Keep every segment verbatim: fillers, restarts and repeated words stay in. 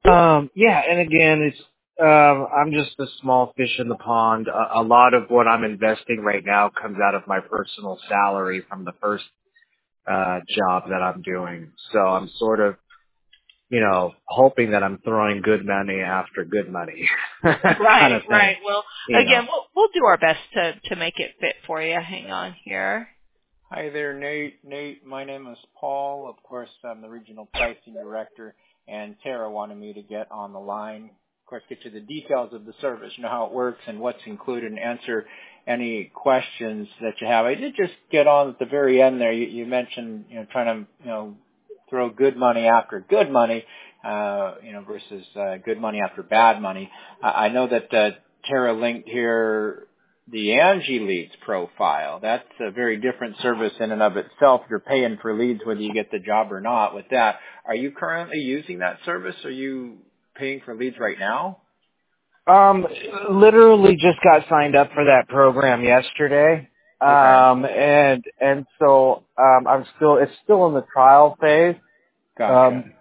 Um, yeah, and again, it's um, I'm just a small fish in the pond. A, a lot of what I'm investing right now comes out of my personal salary from the first uh, job that I'm doing. So I'm sort of, you know, hoping that I'm throwing good money after good money, kind Right, of thing. right. Well, You know. again, we'll we'll do our best to to make it fit for you. Hang on here. Hi there, Nate. Nate, my name is Paul. Of course, I'm the Regional Pricing Director, and Tara wanted me to get on the line. Of course, get you the details of the service, you know how it works and what's included, and answer any questions that you have. I did just get on at the very end there. You, you mentioned, you know, trying to, you know, throw good money after good money, uh, you know, versus uh, good money after bad money. Uh, I know that uh, Tara linked here the Angie Leads profile. That's a very different service in and of itself. You're paying for leads whether you get the job or not with that. Are you currently using that service? Are you paying for leads right now? Um, literally just got signed up for that program yesterday. Okay. Um, and, and so, um, I'm still, it's still in the trial phase. Gotcha. Um,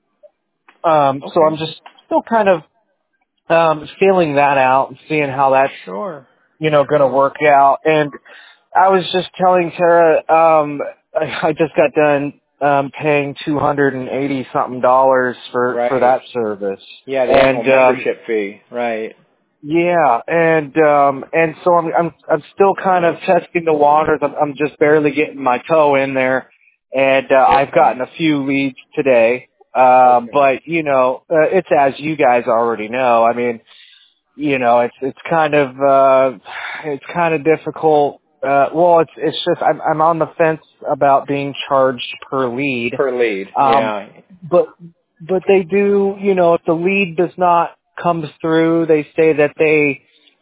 um, so I'm Okay. just still kind of, um, feeling that out and seeing how that's, Sure. you know, going to Sure. work out. And I was just telling Tara, um, I, I just got done, um, paying two hundred eighty something dollars for, for Right. that service. Yeah, the annual And, um, membership fee. Right. yeah, and um and so I'm I'm I'm still kind of testing the waters. I'm, I'm just barely getting my toe in there, and uh, I've Okay. gotten a few leads today. Um, Okay. but you know, uh, it's as you guys already know. I mean, you know, it's it's kind of uh it's kind of difficult. Uh, well, it's it's just I'm I'm on the fence about being charged per lead. Per lead. Um, Yeah. but but they do, you know, if the lead does not come through, they say that they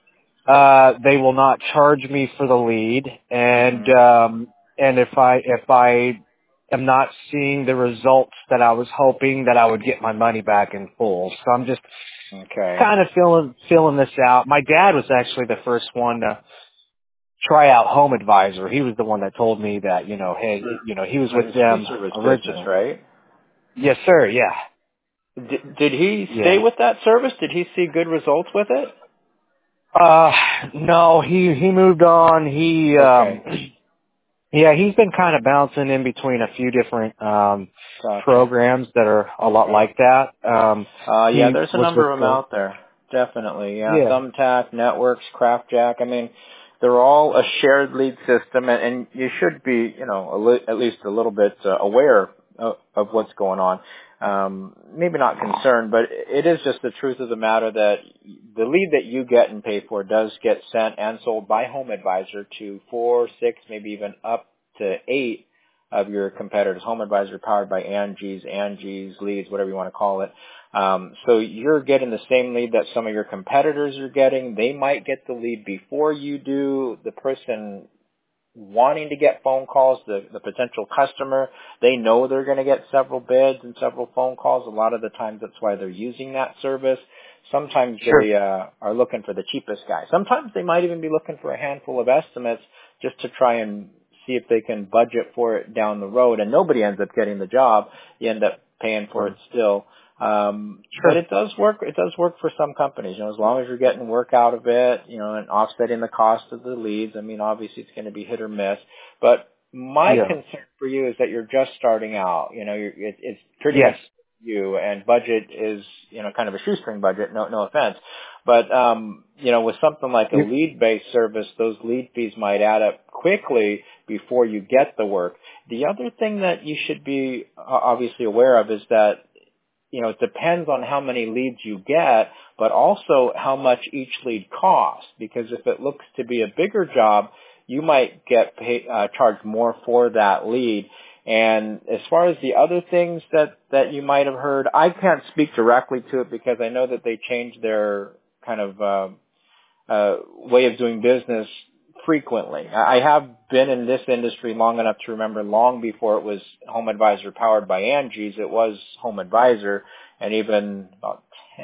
uh they will not charge me for the lead, and Mhm. um and if I if I am not seeing the results that I was hoping, that I would get my money back in full. So I'm just Okay. kind of feeling feeling this out. My dad was actually the first one to try out Home Advisor. He was the one that told me that, you know, hey, you know, he was In with his tree them service business, originally. right? Yes, sir. Yeah. Did, did he stay Yeah. with that service? Did he see good results with it? Uh, no, he, he moved on. He, um, Okay. yeah, he's been kind of bouncing in between a few different, um, Gotcha. programs that are a lot Okay. like that. Um, Uh, yeah, he there's a was with number of them the, out there. Definitely. Yeah. yeah, Thumbtack, Networks, Craftjack. I mean, they're all a shared lead system, and, and you should be, you know, a li- at least a little bit uh, aware of, of what's going on. Um, maybe not concerned, but it is just the truth of the matter that the lead that you get and pay for does get sent and sold by Home Advisor to four, six, maybe even up to eight of your competitors. Home Advisor powered by Angie's, Angie's Leads, whatever you want to call it. Um, so you're getting the same lead that some of your competitors are getting. They might get the lead before you do. The person wanting to get phone calls, the, the potential customer, they know they're going to get several bids and several phone calls. A lot of the times that's why they're using that service. Sometimes sure. they uh, are looking for the cheapest guy. Sometimes they might even be looking for a handful of estimates just to try and see if they can budget for it down the road. And nobody ends up getting the job. You end up paying for it still. Um, but Sure. it does work. It does work for some companies. You know, as long as you're getting work out of it, you know, and offsetting the cost of the leads. I mean, obviously it's going to be hit or miss. But my Yeah. concern for you is that you're just starting out. You know, you're, it, it's pretty much Yes. you, and budget is, you know, kind of a shoestring budget. No, no offense, but um, you know, with something like a You, lead-based service, those lead fees might add up quickly before you get the work. The other thing that you should be uh, obviously aware of is that, you know, it depends on how many leads you get, but also how much each lead costs. Because if it looks to be a bigger job, you might get pay, uh, charged more for that lead. And as far as the other things that, that you might have heard, I can't speak directly to it because I know that they changed their kind of uh, uh, way of doing business frequently. I have been in this industry long enough to remember long before it was Home Advisor powered by Angie's, it was Home Advisor, and even about ten,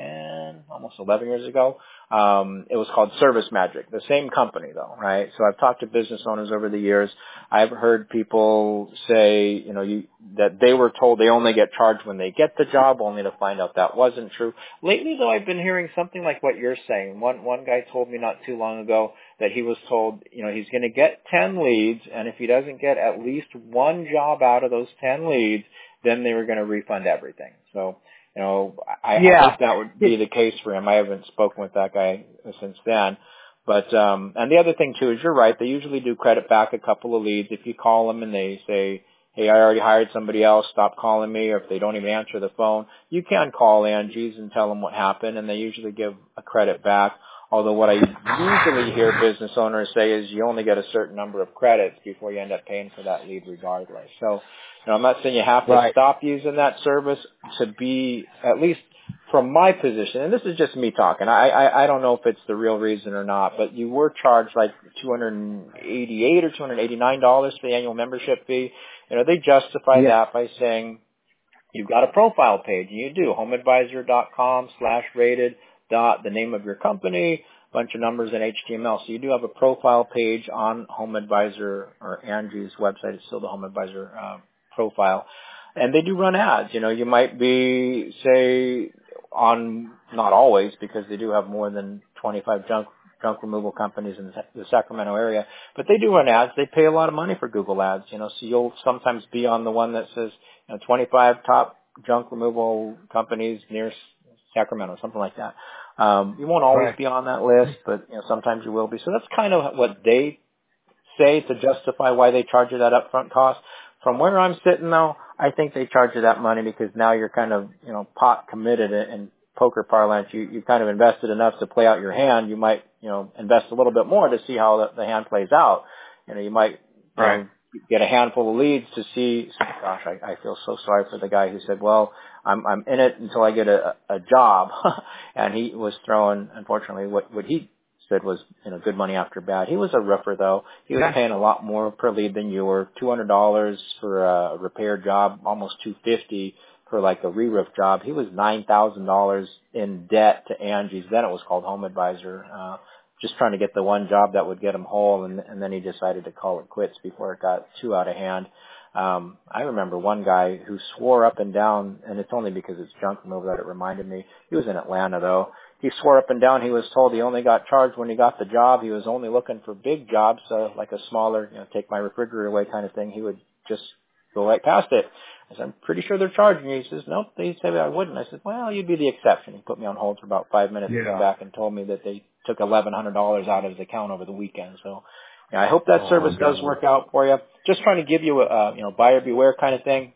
ten, almost eleven years ago. Um, it was called Service Magic, the same company though, right? So I've talked to business owners over the years. I've heard people say, you know, you, that they were told they only get charged when they get the job, only to find out that wasn't true. Lately though, I've been hearing something like what you're saying. One, one guy told me not too long ago that he was told, you know, he's going to get ten leads, and if he doesn't get at least one job out of those ten leads, then they were going to refund everything. So, you know, I, Yeah. I hope that would be the case for him. I haven't spoken with that guy since then. But, um, and the other thing too is you're right. They usually do credit back a couple of leads. If you call them and they say, hey, I already hired somebody else, stop calling me, or if they don't even answer the phone, you can call Angie's and tell them what happened, and they usually give a credit back. Although what I usually hear business owners say is you only get a certain number of credits before you end up paying for that lead regardless. So, you know, I'm not saying you have to Right. stop using that service to be, at least from my position, and this is just me talking, I, I, I don't know if it's the real reason or not, but you were charged like two hundred eighty-eight dollars or two hundred eighty-nine dollars for the annual membership fee. You know, they justify Yeah. that by saying you've got a profile page, and you do, homeadvisor.com slash rated dot, the name of your company, bunch of numbers in H T M L. So you do have a profile page on HomeAdvisor, or Angie's website. It's still the HomeAdvisor uh, profile. And they do run ads. You know, you might be, say, on, not always, because they do have more than twenty-five junk junk removal companies in the Sacramento area, but they do run ads. They pay a lot of money for Google ads, you know, so you'll sometimes be on the one that says, you know, twenty-five top junk removal companies near Sacramento, something like that. Um, you won't always Right. be on that list, but, you know, sometimes you will be. So that's kind of what they say to justify why they charge you that upfront cost. From where I'm sitting though, I think they charge you that money because now you're kind of, you know, pot committed in poker parlance. You, you kind of invested enough to play out your hand. You might, you know, invest a little bit more to see how the, the hand plays out. You know, you might, you Right. know, get a handful of leads to see, gosh, I, I feel so sorry for the guy who said, well, I'm, I'm in it until I get a, a job. And he was throwing, unfortunately, what, what he said was, you know, good money after bad. He was a roofer though. He was Yeah. paying a lot more per lead than you were. two hundred dollars for a repair job, almost two hundred fifty dollars for like a re-roof job. He was nine thousand dollars in debt to Angie's. Then it was called Home Advisor. Uh, just trying to get the one job that would get him whole, and, and then he decided to call it quits before it got too out of hand. Um, I remember one guy who swore up and down, and it's only because it's junk removal that it reminded me. He was in Atlanta though. He swore up and down he was told he only got charged when he got the job. He was only looking for big jobs, so like a smaller, you know, take my refrigerator away kind of thing. He would just go right past it. I said, I'm pretty sure they're charging you. He says, nope, they said I wouldn't. I said, well, you'd be the exception. He put me on hold for about five minutes and Yeah. came back and told me that they took eleven hundred dollars out of his account over the weekend. So yeah, I hope that Oh, service does God. work out for you. Just trying to give you a, you know, buyer beware kind of thing.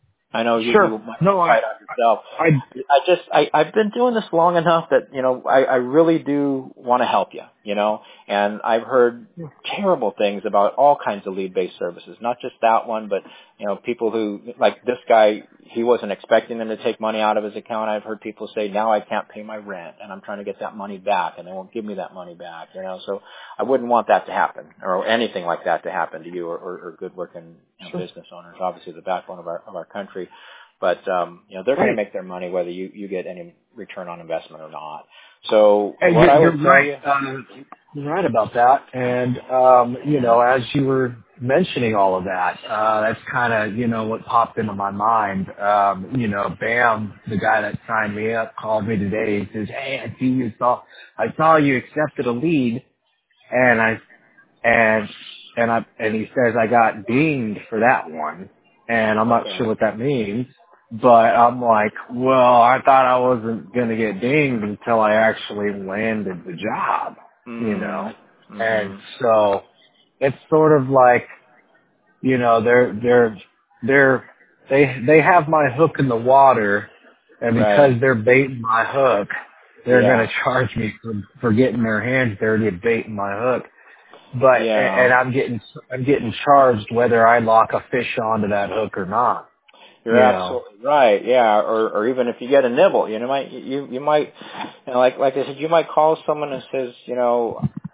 I know you, you Sure. might No, try I, it out yourself. I, I just, I, I've been doing this long enough that, you know, I, I really do want to help you, you know, and I've heard terrible things about all kinds of lead-based services, not just that one, but, you know, people who, like this guy, he wasn't expecting them to take money out of his account. I've heard people say, now I can't pay my rent and I'm trying to get that money back and they won't give me that money back, you know, so I wouldn't want that to happen or anything like that to happen to you or, or, or good working, you know, sure. business owners, obviously the backbone of our, of our country. But, um, you know, they're going to Right. make their money whether you, you get any return on investment or not. So Hey, what you're, I you're would tell right. you, Um, you're right about that. And, um, you know, as you were mentioning all of that, uh, that's kind of, you know, what popped into my mind. Um, you know, Bam, the guy that signed me up, called me today. He says, hey, I see you saw, I saw you accepted a lead. And I, and, and I, and he says I got dinged for that one. And I'm not okay. sure what that means. But I'm like, well, I thought I wasn't going to get dinged until I actually landed the job, you know. Mm-hmm. And Mm-hmm. so it's sort of like, you know, they're, they're, they're, they, they have my hook in the water, and because Right. they're baiting my hook, they're going Yeah. to charge me for, for getting their hands dirty and baiting my hook. But, Yeah. and I'm getting, I'm getting charged whether I lock a fish onto that hook or not, You're you know. absolutely right. Yeah. Or, or even if you get a nibble, you know, might, you, you might, you know, like, like I said, you might call someone and says, you know,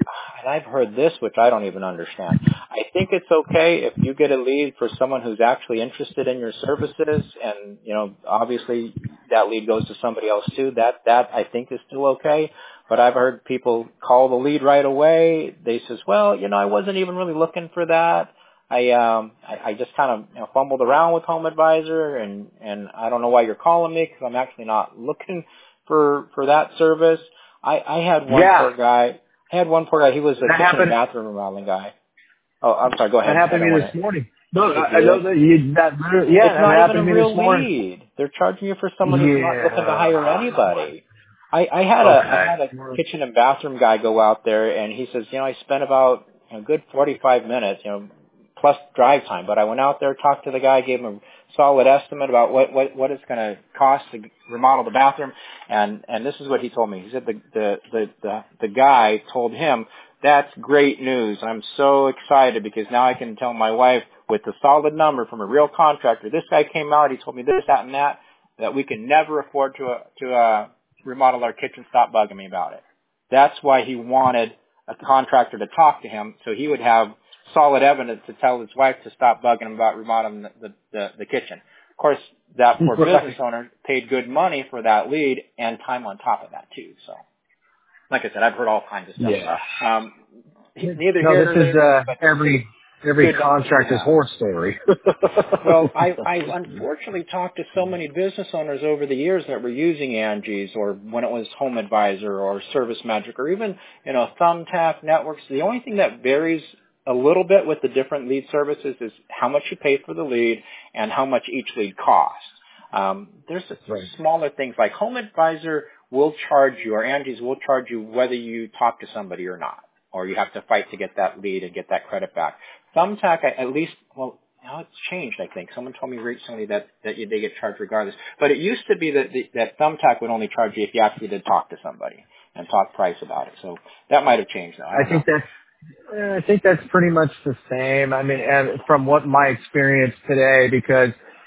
and I've heard this, which I don't even understand. I think it's okay if you get a lead for someone who's actually interested in your services, and you know, obviously that lead goes to somebody else too. That that I think is still okay. But I've heard people call the lead right away. They says, well, you know, I wasn't even really looking for that. I um I, I just kind of you know, fumbled around with Home Advisor, and and I don't know why you're calling me because I'm actually not looking for for that service. I I had one Yeah. poor guy. I had one poor guy. He was a That kitchen and happened. bathroom remodeling guy. Oh, I'm sorry. Go That ahead. I happened don't to me want this to. morning. No, It I I know did. that you, that, yeah, It's that not even a happened to me this real morning. lead. They're charging you for someone who's not looking to hire Yeah. anybody. I, I had a I Okay. had a kitchen and bathroom guy go out there, and he says, you know, I spent about a good forty-five minutes, you know, plus drive time. But I went out there, talked to the guy, gave him a solid estimate about what what, what it's going to cost to remodel the bathroom, and and this is what he told me. He said the the the the, the guy told him, that's great news. I'm so excited because now I can tell my wife with a solid number from a real contractor. This guy came out, he told me this, that, and that, that we can never afford to uh, to uh, remodel our kitchen. Stop bugging me about it. That's why he wanted a contractor to talk to him, so he would have solid evidence to tell his wife to stop bugging him about remodeling the, the, the, the kitchen. Of course, that poor Right. business owner paid good money for that lead and time on top of that too. So, like I said, I've heard all kinds of stuff. Yeah. Um, neither No, here this nor is there, uh, but every every good numbers to contractor's have. horror story. Well, I, I've unfortunately talked to so many business owners over the years that were using Angie's, or when it was Home Advisor or Service Magic, or even, you know, Thumbtack Networks. The only thing that varies a little bit with the different lead services is how much you pay for the lead and how much each lead costs. Um, there's Right. smaller things like Home Advisor will charge you, or Angie's will charge you whether you talk to somebody or not, or you have to fight to get that lead and get that credit back. Thumbtack, at least, well, now it's changed, I think. Someone told me recently that, that you, they get charged regardless. But it used to be that, the, that Thumbtack would only charge you if you actually did talk to somebody and talk price about it. So that might have changed now. I I don't know. think that's eh, I think that's pretty much the same. I mean, and from what my experience today, because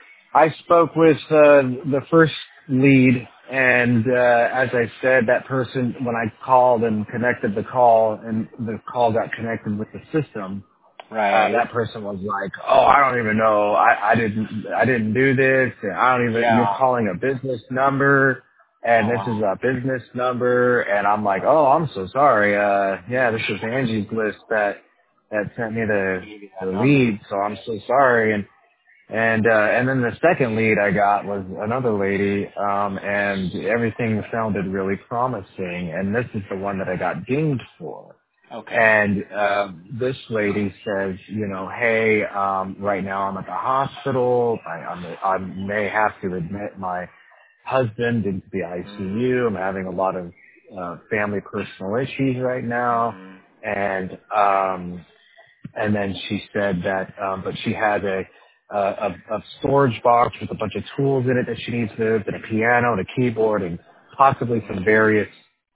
I spoke with uh, the first lead, and uh, as I said, that person, when I called and connected the call, and the call got connected with the system, uh, Right. that person was like, "Oh, I don't even know. I, I didn't. I didn't do this. And I don't even. You're Yeah. calling a business number, and Oh, this is wow. a business number." And I'm like, "Oh, I'm so sorry. Uh, yeah, this is Angie's list that that sent me the Give you the that number. lead. So I'm so sorry." And and uh, and then the second lead I got was another lady, um, and everything sounded really promising. And this is the one that I got dinged for. Okay. And uh, this lady says, you know, hey, um, right now I'm at the hospital. I, I'm, I may have to admit my husband into the I C U. I'm having a lot of uh, family personal issues right now. Mm-hmm. And um, and then she said that, um, but she has a, a a storage box with a bunch of tools in it that she needs moved, and a piano and a keyboard, and possibly some various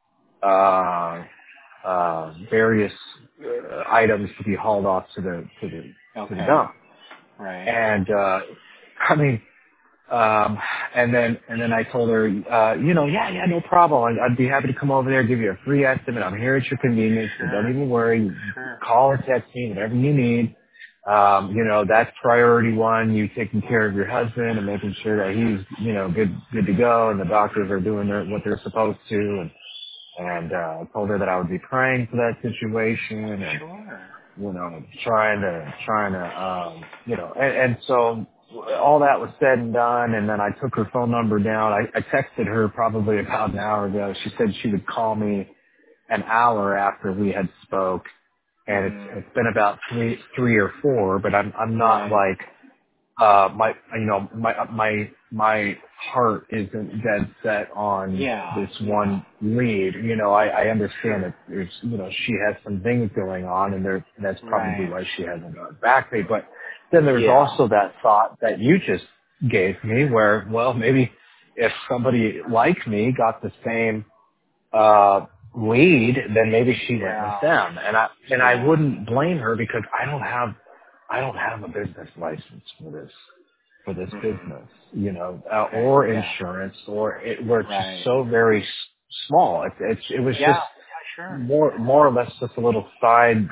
uh, uh, various uh, items to be hauled off to the to the to the Okay. dump. Right. And uh, I mean, um, and then and then I told her, uh, you know, yeah, yeah, no problem. I'd, I'd be happy to come over there, give you a free estimate. I'm here at your convenience, so don't Sure. even worry. Sure. Call or text me, whatever you need. Um, you know, that's priority one. You taking care of your husband and making sure that he's, you know, good good to go, and the doctors are doing their, what they're supposed to. And and uh, I told her that I would be praying for that situation, and Sure. you know, trying to trying to um, you know, and, and so all that was said and done, and then I took her phone number down. I, I texted her probably about an hour ago. She said she would call me an hour after we had spoke, and it's Mm-hmm. it's been about three three or four, but I'm I'm not Right. like uh, my, you know, my, my, my heart isn't dead set on Yeah. this Yeah. one lead. You know, I, I understand that there's, you know, she has some things going on, and there, that's probably Right. why she hasn't gotten back to me. But then there's Yeah. also that thought that you just gave me where, well, maybe if somebody like me got the same uh lead, then maybe she went with Yeah. them. And I and I Yeah. wouldn't blame her, because I don't have I don't have a business license for this for this Mm-hmm. business, you know, uh, Okay. or Yeah. insurance, or it, where it's just Right. so very s- small. It, it's it was just Yeah. Sure. more more or less just a little side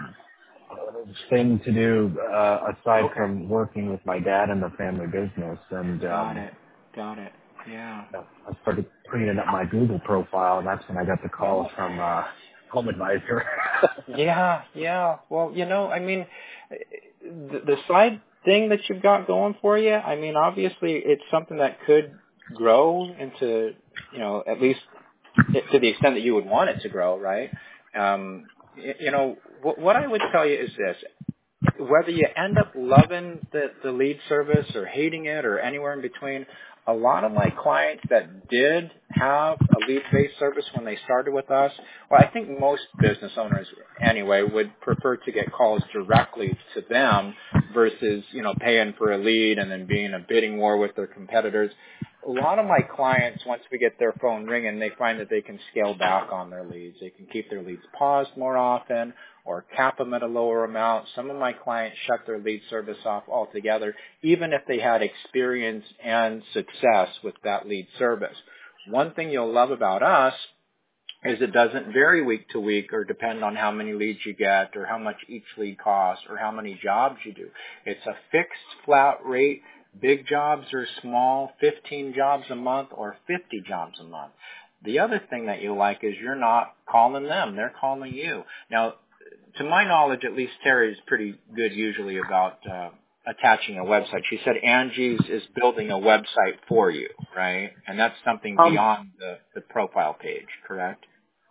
thing to do uh, aside Okay. from working with my dad in the family business. And Got um, it. Got it. Yeah. I started cleaning up my Google profile, and that's when I got the call Oh. from uh, Home Advisor. Yeah, yeah. Well, you know, I mean, the, the side thing that you've got going for you, I mean, obviously it's something that could grow into, you know, at least to the extent that you would want it to grow, right? Um, you, you know, what, what I would tell you is this. Whether you end up loving the, the lead service or hating it or anywhere in between, a lot of my clients that did have a lead-based service when they started with us, well, I think most business owners anyway would prefer to get calls directly to them versus, you know, paying for a lead and then being in a bidding war with their competitors. A lot of my clients, once we get their phone ringing, they find that they can scale back on their leads. They can keep their leads paused more often or cap them at a lower amount. Some of my clients shut their lead service off altogether, even if they had experience and success with that lead service. One thing you'll love about us is it doesn't vary week to week or depend on how many leads you get or how much each lead costs or how many jobs you do. It's a fixed flat rate. Big jobs or small, fifteen jobs a month or fifty jobs a month. The other thing that you like is you're not calling them. They're calling you. Now, to my knowledge, at least Terry is pretty good usually about uh, attaching a website. She said Angie's is building a website for you, right? And that's something um, beyond the, the profile page, correct?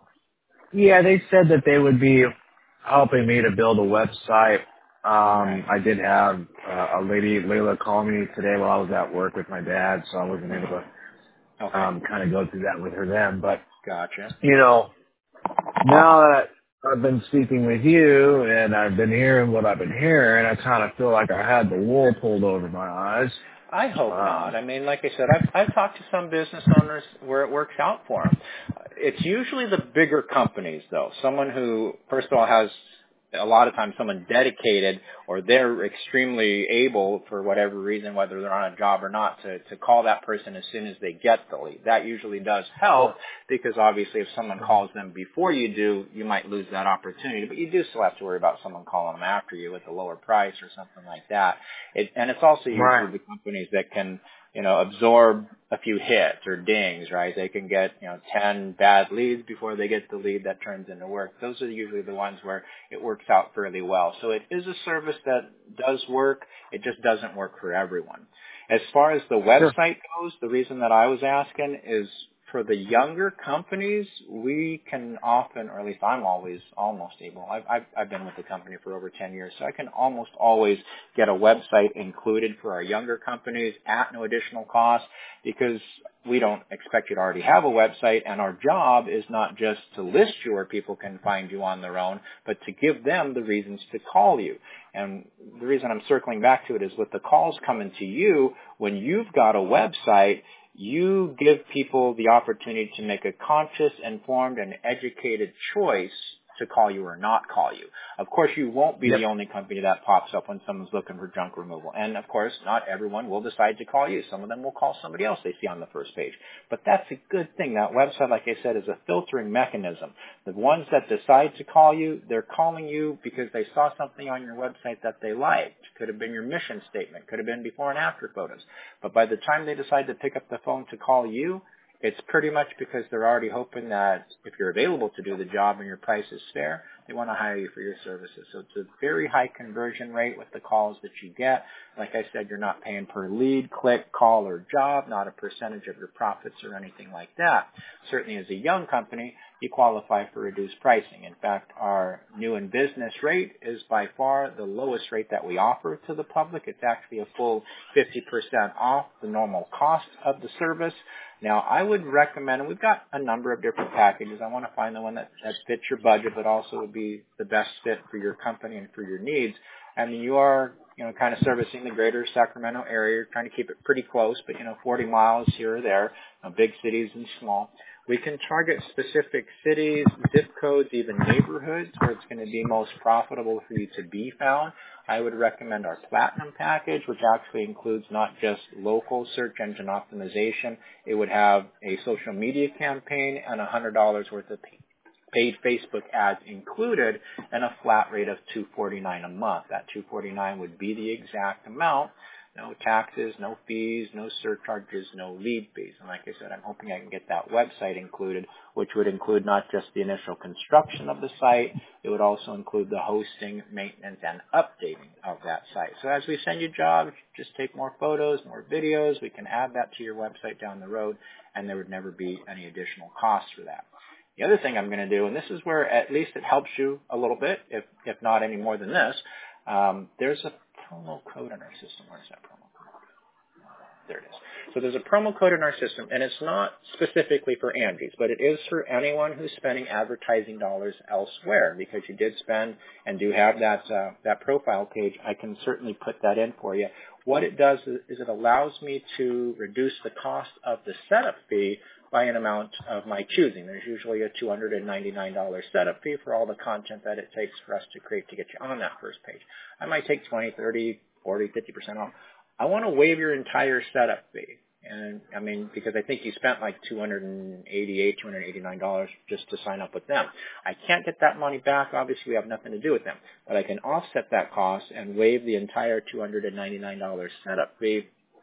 yeah, they said that they would be helping me to build a website. Um, Right. I did have uh, a lady, Layla, call me today while I was at work with my dad, so I wasn't able to Okay. um, kind of go through that with her then. But, Gotcha. you know, now that I've been speaking with you and I've been hearing what I've been hearing, I kind of feel like I had the wool pulled over my eyes. I hope not. Um, I mean, like I said, I've, I've talked to some business owners where it works out for them. It's usually the bigger companies, though. Someone who, first of all, has a lot of times someone dedicated or they're extremely able for whatever reason, whether they're on a job or not, to, to call that person as soon as they get the lead. That usually does help because obviously if someone calls them before you do, you might lose that opportunity. But you do still have to worry about someone calling them after you at a lower price or something like that. It, and it's also usually right. the companies that can, you know, absorb a few hits or dings, right? They can get, you know, ten bad leads before they get the lead that turns into work. Those are usually the ones where it works out fairly well. So it is a service that does work. It just doesn't work for everyone. As far as the Sure. website goes, the reason that I was asking is for the younger companies, we can often, or at least I'm always almost able, I've, I've, I've been with the company for over ten years, so I can almost always get a website included for our younger companies at no additional cost because we don't expect you to already have a website, and our job is not just to list you where people can find you on their own, but to give them the reasons to call you. And the reason I'm circling back to it is with the calls coming to you, when you've got a website, you give people the opportunity to make a conscious, informed, and educated choice to call you or not call you. Of course, you won't be Yep. the only company that pops up when someone's looking for junk removal. And of course, not everyone will decide to call you. Some of them will call somebody else they see on the first page. But that's a good thing. That website, like I said, is a filtering mechanism. The ones that decide to call you, they're calling you because they saw something on your website that they liked. Could have been your mission statement. Could have been before and after photos. But by the time they decide to pick up the phone to call you, it's pretty much because they're already hoping that if you're available to do the job and your price is fair, they want to hire you for your services. So it's a very high conversion rate with the calls that you get. Like I said, you're not paying per lead, click, call, or job, not a percentage of your profits or anything like that. Certainly as a young company, you qualify for reduced pricing. In fact, our new in business rate is by far the lowest rate that we offer to the public. It's actually a full fifty percent off the normal cost of the service. Now, I would recommend, and we've got a number of different packages. I want to find the one that, that fits your budget, but also would be the best fit for your company and for your needs. I mean, you are, you know, kind of servicing the greater Sacramento area. You're trying to keep it pretty close, but, you know, forty miles here or there, you know, big cities and small. We can target specific cities, zip codes, even neighborhoods where it's going to be most profitable for you to be found. I would recommend our Platinum package, which actually includes not just local search engine optimization. It would have a social media campaign and one hundred dollars worth of paid Facebook ads included, and a flat rate of two forty-nine a month. That two forty-nine would be the exact amount. No taxes, no fees, no surcharges, no lead fees. And like I said, I'm hoping I can get that website included, which would include not just the initial construction of the site, it would also include the hosting, maintenance, and updating of that site. So as we send you jobs, just take more photos, more videos. We can add that to your website down the road, and there would never be any additional costs for that. The other thing I'm going to do, and this is where at least it helps you a little bit, if, if not any more than this, um, there's a promo code in our system. Where's that promo code? There it is. So there's a promo code in our system, and it's not specifically for Angie's, but it is for anyone who's spending advertising dollars elsewhere. Because you did spend and do have that uh, that profile page, I can certainly put that in for you. What it does is, is it allows me to reduce the cost of the setup fee by an amount of my choosing. There's usually a two hundred ninety-nine dollars setup fee for all the content that it takes for us to create to get you on that first page. I might take twenty, thirty, forty, fifty percent off. I want to waive your entire setup fee. And I mean, because I think you spent like two hundred eighty-eight dollars, two hundred eighty-nine dollars just to sign up with them. I can't get that money back. Obviously, we have nothing to do with them. But I can offset that cost and waive the entire two hundred ninety-nine dollars setup fee,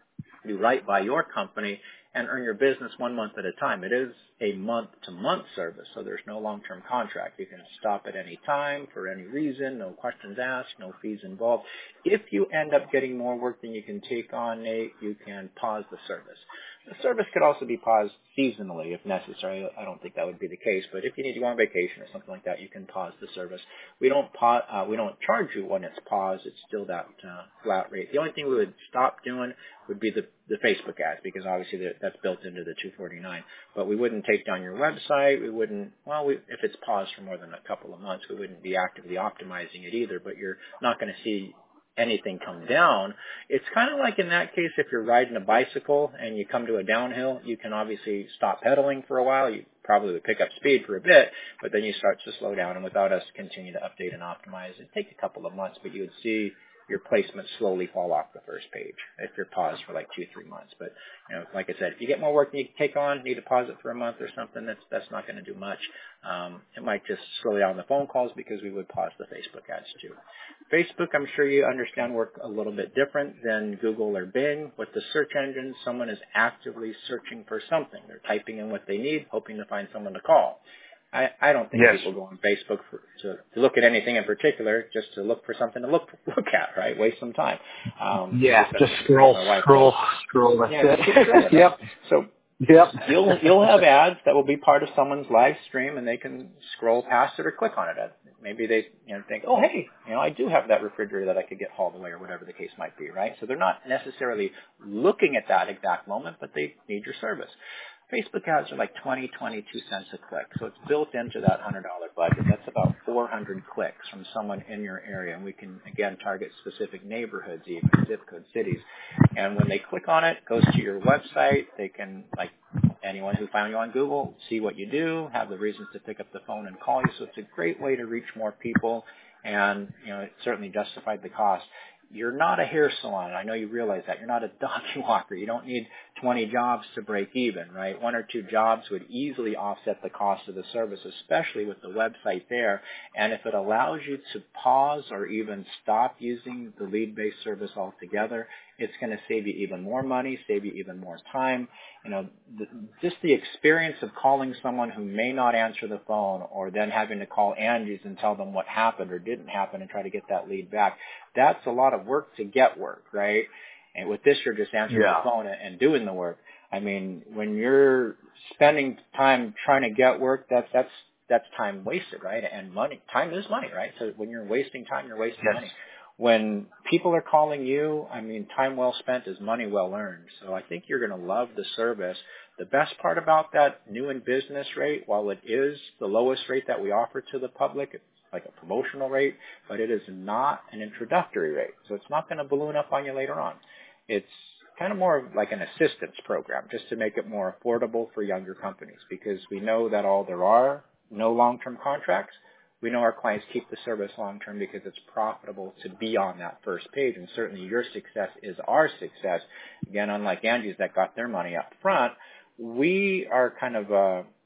do right by your company, and earn your business one month at a time. It is a month-to-month service, so there's no long-term contract. You can stop at any time for any reason, no questions asked, no fees involved. If you end up getting more work than you can take on, Nate, you can pause the service. The service could also be paused seasonally if necessary. I don't think that would be the case, but if you need to go on vacation or something like that, you can pause the service. We don't pa- uh, we don't charge you when it's paused. It's still that uh, flat rate. The only thing we would stop doing would be the, the Facebook ads, because obviously that's built into the two forty-nine. But we wouldn't take down your website. We wouldn't, well, we, if it's paused for more than a couple of months, we wouldn't be actively optimizing it either, but you're not going to see anything come down. It's kind of like in that case, if you're riding a bicycle and you come to a downhill, you can obviously stop pedaling for a while. You probably would pick up speed for a bit, but then you start to slow down, and without us continue to update and optimize, it'd take a couple of months, but you would see your placement slowly fall off the first page if you're paused for like two, three months. But, you know, like I said, if you get more work than you can take on, need to pause it for a month or something, that's that's not going to do much. Um, it might just slow down the phone calls, because we would pause the Facebook ads too. Facebook, I'm sure you understand, work a little bit different than Google or Bing. With the search engine, someone is actively searching for something. They're typing in what they need, hoping to find someone to call. I, I don't think yes. people go on Facebook for, to, to look at anything in particular, just to look for something to look look at, right? Waste some time. Um, yeah, just scroll, scroll, scroll. That's yeah, it. Yep. So yep. you'll you'll have ads that will be part of someone's live stream, and they can scroll past it or click on it. Maybe they you know think, oh hey, you know I do have that refrigerator that I could get hauled away, or whatever the case might be, right? So they're not necessarily looking at that exact moment, but they need your service. Facebook ads are like twenty, twenty-two cents a click. So it's built into that one hundred dollars budget. That's about four hundred clicks from someone in your area. And we can, again, target specific neighborhoods, even zip code cities. And when they click on it, it goes to your website. They can, like anyone who found you on Google, see what you do, have the reasons to pick up the phone and call you. So it's a great way to reach more people. And, you know, it certainly justified the cost. You're not a hair salon. I know you realize that. You're not a doggy walker. You don't need twenty jobs to break even, right? One or two jobs would easily offset the cost of the service, especially with the website there. And if it allows you to pause or even stop using the lead-based service altogether, it's going to save you even more money, save you even more time. You know, the, just the experience of calling someone who may not answer the phone, or then having to call Angie's and tell them what happened or didn't happen and try to get that lead back. That's a lot of work to get work, right? And with this, you're just answering yeah. the phone and doing the work. I mean, when you're spending time trying to get work, that's that's that's time wasted, right? And money. Time is money, right? So when you're wasting time, you're wasting yes. money. When people are calling you, I mean, time well spent is money well earned. So I think you're going to love the service. The best part about that new in business rate, while it is the lowest rate that we offer to the public, it's like a promotional rate, but it is not an introductory rate. So it's not going to balloon up on you later on. It's kind of more like an assistance program, just to make it more affordable for younger companies, because we know that all there are no long-term contracts. We know our clients keep the service long-term because it's profitable to be on that first page, and certainly your success is our success. Again, unlike Angie's that got their money up front, we are kind of, uh,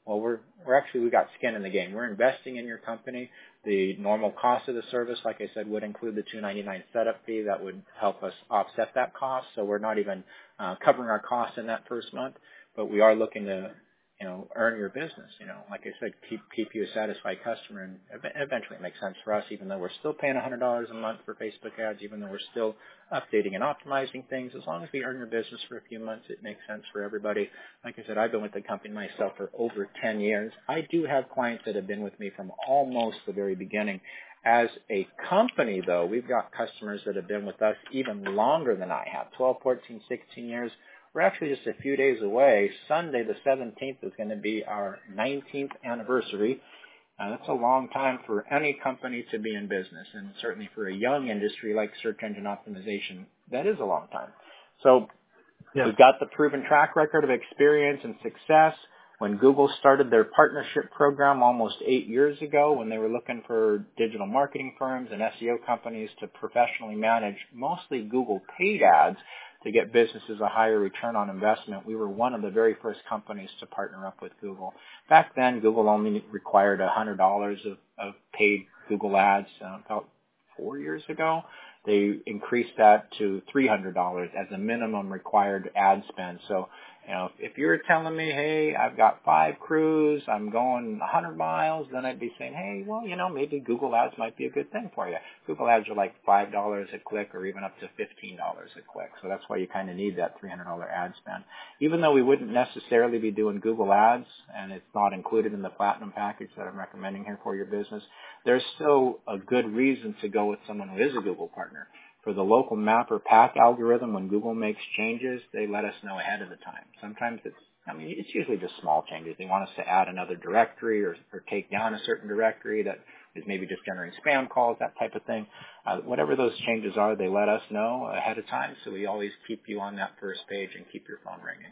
Well, we're we're actually we got skin in the game. We're investing in your company. The normal cost of the service, like I said, would include the two ninety-nine setup fee. That would help us offset that cost. So we're not even uh, covering our costs in that first month, but we are looking to, you know, earn your business. You know, like I said, keep keep you a satisfied customer, and ev- eventually it makes sense for us, even though we're still paying one hundred dollars a month for Facebook ads, even though we're still updating and optimizing things. As long as we earn your business for a few months, it makes sense for everybody. Like I said, I've been with the company myself for over ten years. I do have clients that have been with me from almost the very beginning. As a company, though, we've got customers that have been with us even longer than I have, twelve, fourteen, sixteen years. We're actually just a few days away. Sunday the seventeenth is going to be our nineteenth anniversary. Uh, that's a long time for any company to be in business, and certainly for a young industry like search engine optimization, that is a long time. So Yeah. we've got the proven track record of experience and success. When Google started their partnership program almost eight years ago, when they were looking for digital marketing firms and S E O companies to professionally manage mostly Google paid ads to get businesses a higher return on investment, we were one of the very first companies to partner up with Google. Back then, Google only required one hundred dollars of, of paid Google ads uh, about four years ago. They increased that to three hundred dollars as a minimum required ad spend. So, you know, if you're telling me, hey, I've got five crews, I'm going one hundred miles, then I'd be saying, hey, well, you know, maybe Google ads might be a good thing for you. Google ads are like five dollars a click or even up to fifteen dollars a click. So that's why you kind of need that three hundred dollars ad spend. Even though we wouldn't necessarily be doing Google ads, and it's not included in the Platinum package that I'm recommending here for your business, there's still a good reason to go with someone who is a Google partner. For the local map or path algorithm, when Google makes changes, they let us know ahead of the time. Sometimes it's, I mean, it's usually just small changes. They want us to add another directory or, or take down a certain directory that is maybe just generating spam calls, that type of thing. Uh, whatever those changes are, they let us know ahead of time, so we always keep you on that first page and keep your phone ringing.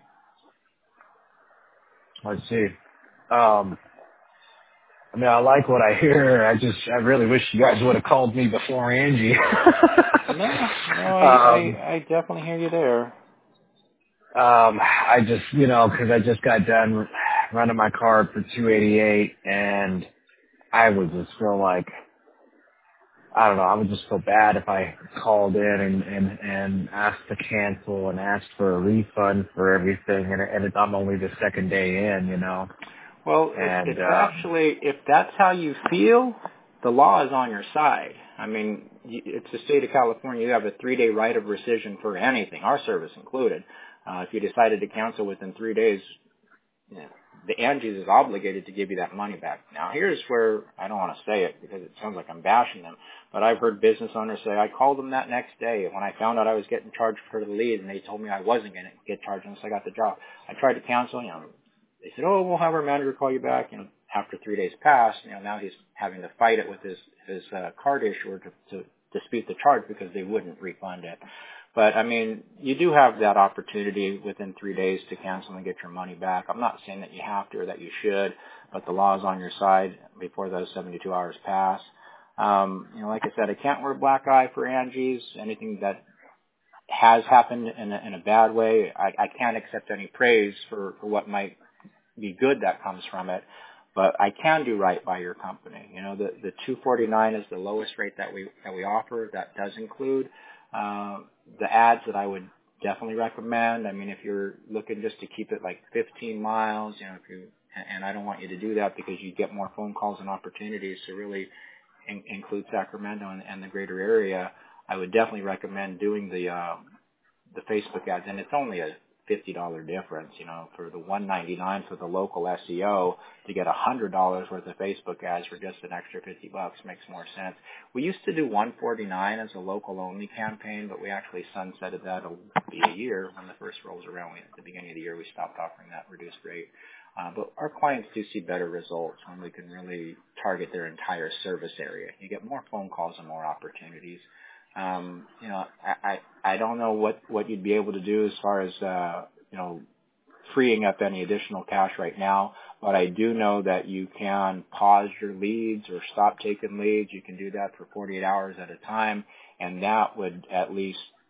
I see. Um, I mean, I like what I hear. I just, I really wish you guys would have called me before Angie. no, no, I, um, I, I definitely hear you there. um, I just, you know, because I just got done running my car for two eighty-eight, and I would just feel like, I don't know, I would just feel bad if I called in and, and, and asked to cancel and asked for a refund for everything, and, and I'm only the second day in, you know. Well, it, And it's um, actually, if that's how you feel, the law is on your side. I mean, y- it's the state of California. You have a three-day right of rescission for anything, our service included. Uh, if you decided to cancel within three days, you know, the Angie's is obligated to give you that money back. Now, here's where I don't want to say it because it sounds like I'm bashing them, but I've heard business owners say, I called them that next day when I found out I was getting charged for the lead, and they told me I wasn't going to get charged unless I got the job. I tried to cancel, you know, they said, oh, we'll have our manager call you back. You know, after three days passed, you know, now he's having to fight it with his, his uh, card issuer to, to dispute the charge because they wouldn't refund it. But, I mean, you do have that opportunity within three days to cancel and get your money back. I'm not saying that you have to or that you should, but the law is on your side before those seventy-two hours pass. Um, you know, like I said, I can't wear a black eye for Angie's. Anything that has happened in a, in a bad way, I, I can't accept any praise for, for what might be good that comes from it. But I can do right by your company. You know, the, the two forty-nine is the lowest rate that we that we offer. That does include uh, the ads that I would definitely recommend. I mean, if you're looking just to keep it like fifteen miles, you know, if you and I don't want you to do that because you get more phone calls and opportunities to really in, include Sacramento and, and the greater area. I would definitely recommend doing the uh, the Facebook ads, and it's only a fifty dollars difference, you know, for the one ninety-nine for the local S E O to get one hundred dollars worth of Facebook ads for just an extra fifty bucks makes more sense. We used to do one forty-nine as a local only campaign, but we actually sunsetted that a, be a year when the first rolls around. We, at the beginning of the year, we stopped offering that reduced rate. Uh, but our clients do see better results when we can really target their entire service area. You get more phone calls and more opportunities. Um, you know, I, I, I don't know what, what you'd be able to do as far as, uh, you know, freeing up any additional cash right now, but I do know that you can pause your leads or stop taking leads. You can do that for forty-eight hours at a time, and that would at least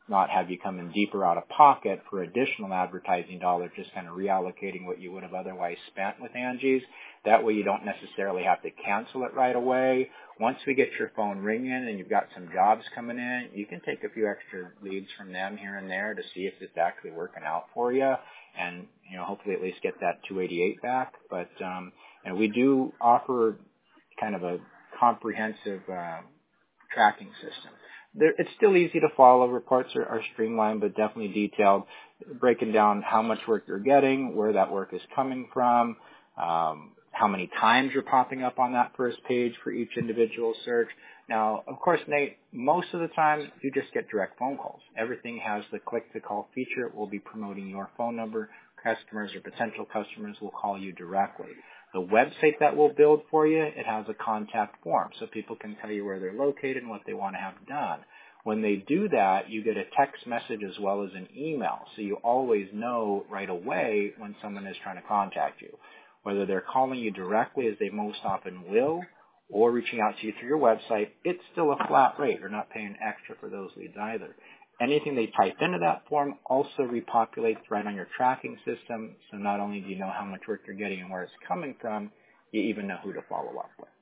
not have you come in deeper out of pocket for additional advertising dollars, just kind of reallocating what you would have otherwise spent with Angie's. That way you don't necessarily have to cancel it right away. Once we get your phone ringing and you've got some jobs coming in, you can take a few extra leads from them here and there to see if it's actually working out for you, and you know hopefully at least get that two eighty-eight back. But um, and we do offer kind of a comprehensive uh, tracking system. There, it's still easy to follow. Reports are, are streamlined, but definitely detailed, breaking down how much work you're getting, where that work is coming from, um, how many times you're popping up on that first page for each individual search. Now, of course, Nate, most of the time you just get direct phone calls. Everything has the click-to-call feature. It will be promoting your phone number. Customers or potential customers will call you directly. The website that we'll build for you, it has a contact form, so people can tell you where they're located and what they want to have done. When they do that, you get a text message as well as an email, so you always know right away when someone is trying to contact you. Whether they're calling you directly, as they most often will, or reaching out to you through your website, it's still a flat rate. You're not paying extra for those leads either. Anything they type into that form also repopulates right on your tracking system, so not only do you know how much work you're getting and where it's coming from, you even know who to follow up with.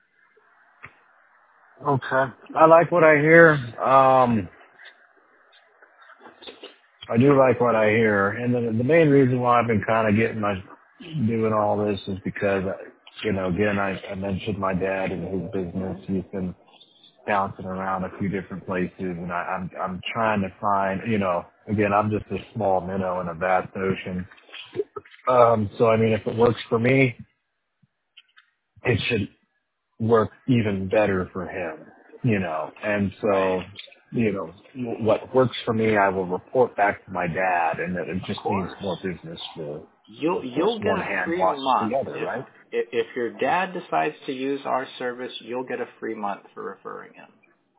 Okay. I like what I hear. Um, I do like what I hear. And the, the main reason why I've been kind of getting my, doing all this is because, you know, again, I, I mentioned my dad and his business. He's been bouncing around a few different places, and I, I'm I'm trying to find, you know, again, I'm just a small minnow in a vast ocean. Um, so I mean, if it works for me, it should work even better for him, you know. And so, you know, what works for me, I will report back to my dad, and that it just means more business for, You'll of course, you'll get one a hand free washes month the other, if, right? if if your dad decides to use our service. You'll get a free month for referring him.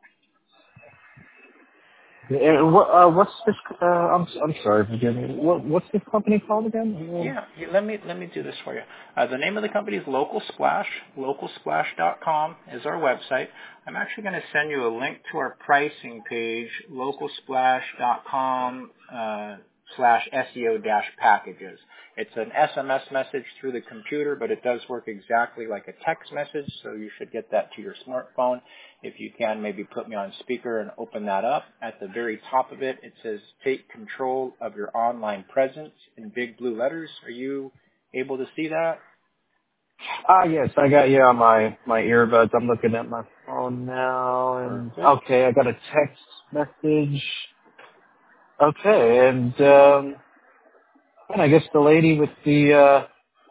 And what, uh, what's this? Uh, I'm I'm sorry, forgive me. What what's this company called again? Yeah, yeah, let me let me do this for you. Uh, the name of the company is Local Splash. local splash dot com is our website. I'm actually going to send you a link to our pricing page, local splash dot com uh, slash S E O dash packages. It's an S M S message through the computer, but it does work exactly like a text message, so you should get that to your smartphone. If you can, maybe put me on speaker and open that up. At the very top of it, it says, take control of your online presence in big blue letters. Are you able to see that? Ah, yes, I got you on my, my earbuds. I'm looking at my phone now, and Perfect. okay, I got a text message. Okay, and, um, and I guess the lady with the, uh,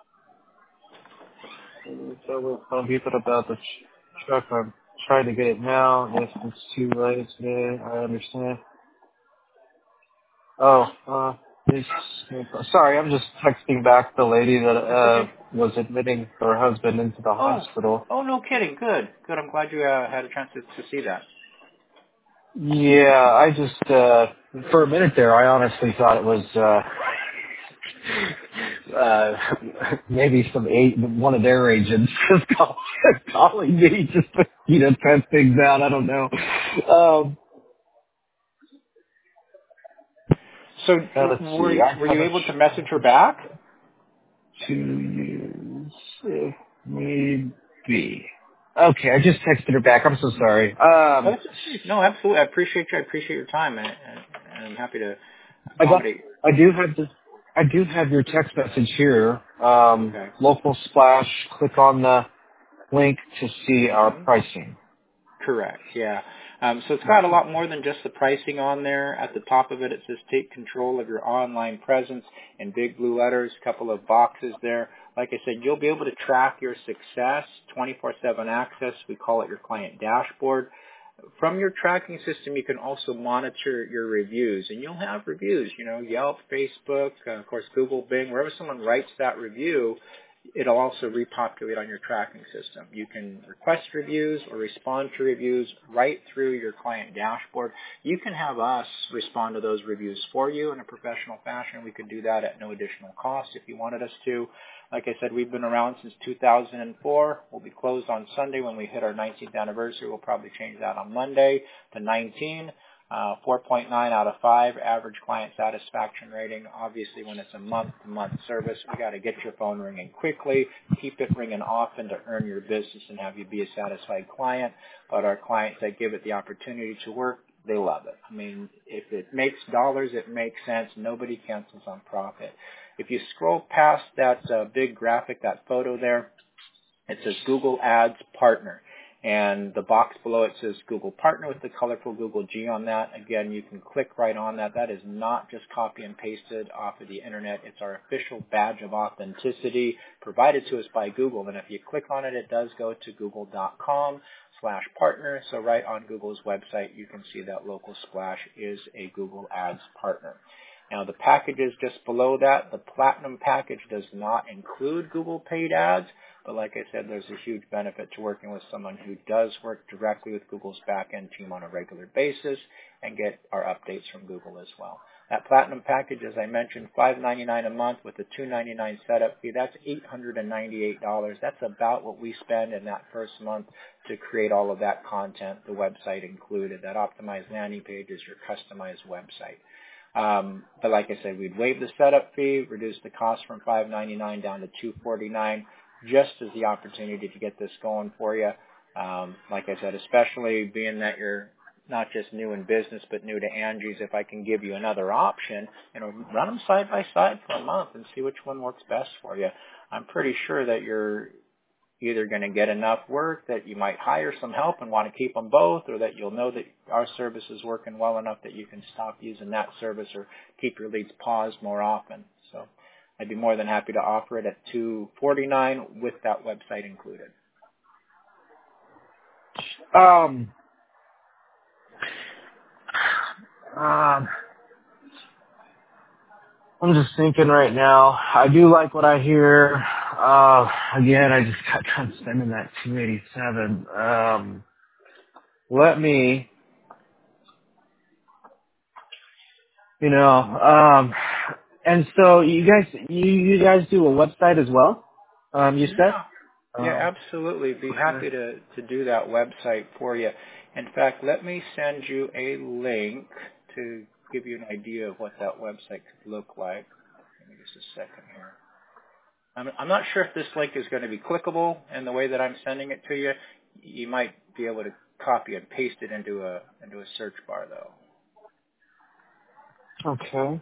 so we're telling people about the ch- truck. I'm trying to get it now. Yes, it's too late today. I understand. Oh, uh, this, sorry, I'm just texting back the lady that, That's uh, okay. was admitting her husband into the Oh, hospital. oh, no kidding. Good, good. I'm glad you uh, had a chance to, to see that. Yeah, I just, uh, for a minute there, I honestly thought it was, uh, uh, maybe some eight, one of their agents was call, calling me just to, you know, test things out. I don't know. Um, So, now let's were see. I were have you a able to message her back? to use if need be. Okay, I just texted her back. I'm so sorry. Oh, Um, that's okay. No, absolutely. I appreciate you. I appreciate your time, and, and, and I'm happy to I got, accommodate. I do have this, I do have your text message here. Um, Okay. local splash, click on the link to see our Mm-hmm. pricing. Correct, yeah. Um, so it's got a lot more than just the pricing on there. At the top of it, it says take control of your online presence in big blue letters, a couple of boxes there. Like I said, you'll be able to track your success, twenty-four seven access. We call it your client dashboard. From your tracking system, you can also monitor your reviews, and you'll have reviews, you know, Yelp, Facebook, uh, of course, Google, Bing, wherever someone writes that review, it'll also repopulate on your tracking system. You can request reviews or respond to reviews right through your client dashboard. You can have us respond to those reviews for you in a professional fashion. We could do that at no additional cost if you wanted us to. Like I said, we've been around since two thousand four. We'll be closed on Sunday when we hit our nineteenth anniversary. We'll probably change that on Monday to nineteen. Uh, four point nine out of five average client satisfaction rating. Obviously, when it's a month-to-month service, we got to get your phone ringing quickly, keep it ringing often to earn your business and have you be a satisfied client. But our clients that give it the opportunity to work, they love it. I mean, if it makes dollars, it makes sense. Nobody cancels on profit. If you scroll past that uh, big graphic, that photo there, it says Google Ads Partner. And the box below it says Google Partner with the colorful Google G on that. Again, you can click right on that. That is not just copy and pasted off of the internet. It's our official badge of authenticity provided to us by Google. And if you click on it, it does go to google.com slash partner. So right on Google's website, you can see that Local Splash is a Google Ads partner. Now, the packages just below that, the Platinum package does not include Google paid ads, but like I said, there's a huge benefit to working with someone who does work directly with Google's back-end team on a regular basis and get our updates from Google as well. That Platinum package, as I mentioned, five dollars and ninety-nine cents a month with a two dollars and ninety-nine cents setup fee. That's eight hundred ninety-eight dollars. That's about what we spend in that first month to create all of that content, the website included, that optimized landing page is your customized website. Um, but like I said, we'd waive the setup fee, reduce the cost from five dollars and ninety-nine cents down to two dollars and forty-nine cents, just as the opportunity to get this going for you. Um, like I said, especially being that you're not just new in business, but new to Angie's, if I can give you another option, you know, run them side by side for a month and see which one works best for you. I'm pretty sure that you're either going to get enough work that you might hire some help and want to keep them both, or that you'll know that our service is working well enough that you can stop using that service or keep your leads paused more often. So I'd be more than happy to offer it at two dollars and forty-nine cents with that website included. Um, um, I'm just thinking right now. I do like what I hear. Uh, again, I just got done spending that two hundred eighty-seven dollars. Um, let me, you know, um, and so you guys, you, you guys do a website as well? Um, you said? Yeah, yeah, Um, absolutely. Be happy to, to do that website for you. In fact, let me send you a link to give you an idea of what that website could look like. Give me just a second here. I'm, I'm not sure if this link is going to be clickable in the way that I'm sending it to you. You might be able to copy and paste it into a into a search bar, though. okay.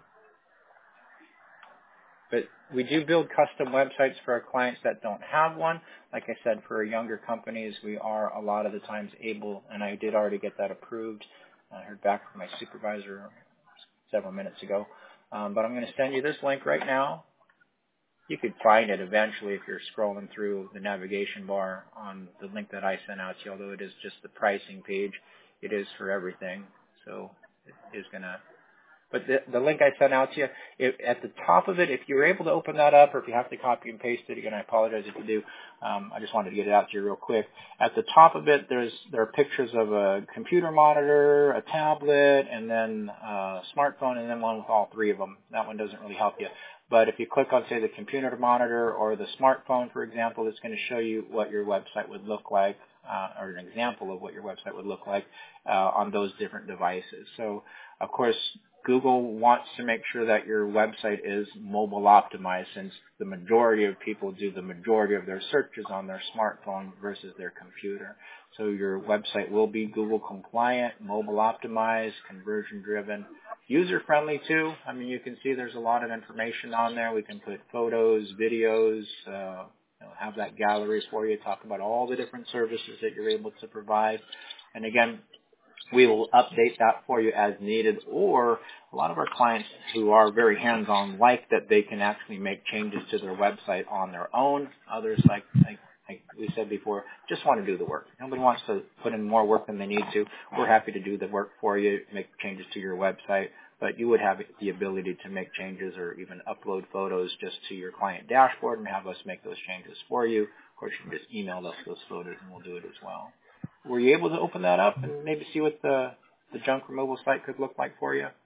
But we do build custom websites for our clients that don't have one. Like I said, for younger companies, we are a lot of the times able, and I did already get that approved. I heard back from my supervisor several minutes ago. Um, but I'm going to send you this link right now. You could find it eventually if you're scrolling through the navigation bar on the link that I sent out to you, although it is just the pricing page. It is for everything. So it is going to But the, the link I sent out to you, if, at the top of it, if you're able to open that up, or if you have to copy and paste it, again, I apologize if you do. Um, I just wanted to get it out to you real quick. At the top of it, there's there are pictures of a computer monitor, a tablet, and then a smartphone, and then one with all three of them. That one doesn't really help you. But if you click on, say, the computer monitor or the smartphone, for example, it's going to show you what your website would look like, uh, or an example of what your website would look like uh, on those different devices. So, of course, Google wants to make sure that your website is mobile optimized, since the majority of people do the majority of their searches on their smartphone versus their computer. So your website will be Google compliant, mobile optimized, conversion driven, user friendly too. I mean, you can see there's a lot of information on there. We can put photos, videos, uh, you know, have that gallery for you, talk about all the different services that you're able to provide. And again, we will update that for you as needed, or a lot of our clients who are very hands-on like that they can actually make changes to their website on their own. Others, like, like, like we said before, just want to do the work. Nobody wants to put in more work than they need to. We're happy to do the work for you, make changes to your website, but you would have the ability to make changes or even upload photos just to your client dashboard and have us make those changes for you. Of course, you can just email us those photos and we'll do it as well. Were you able to open that up and maybe see what the, the junk removal site could look like for you?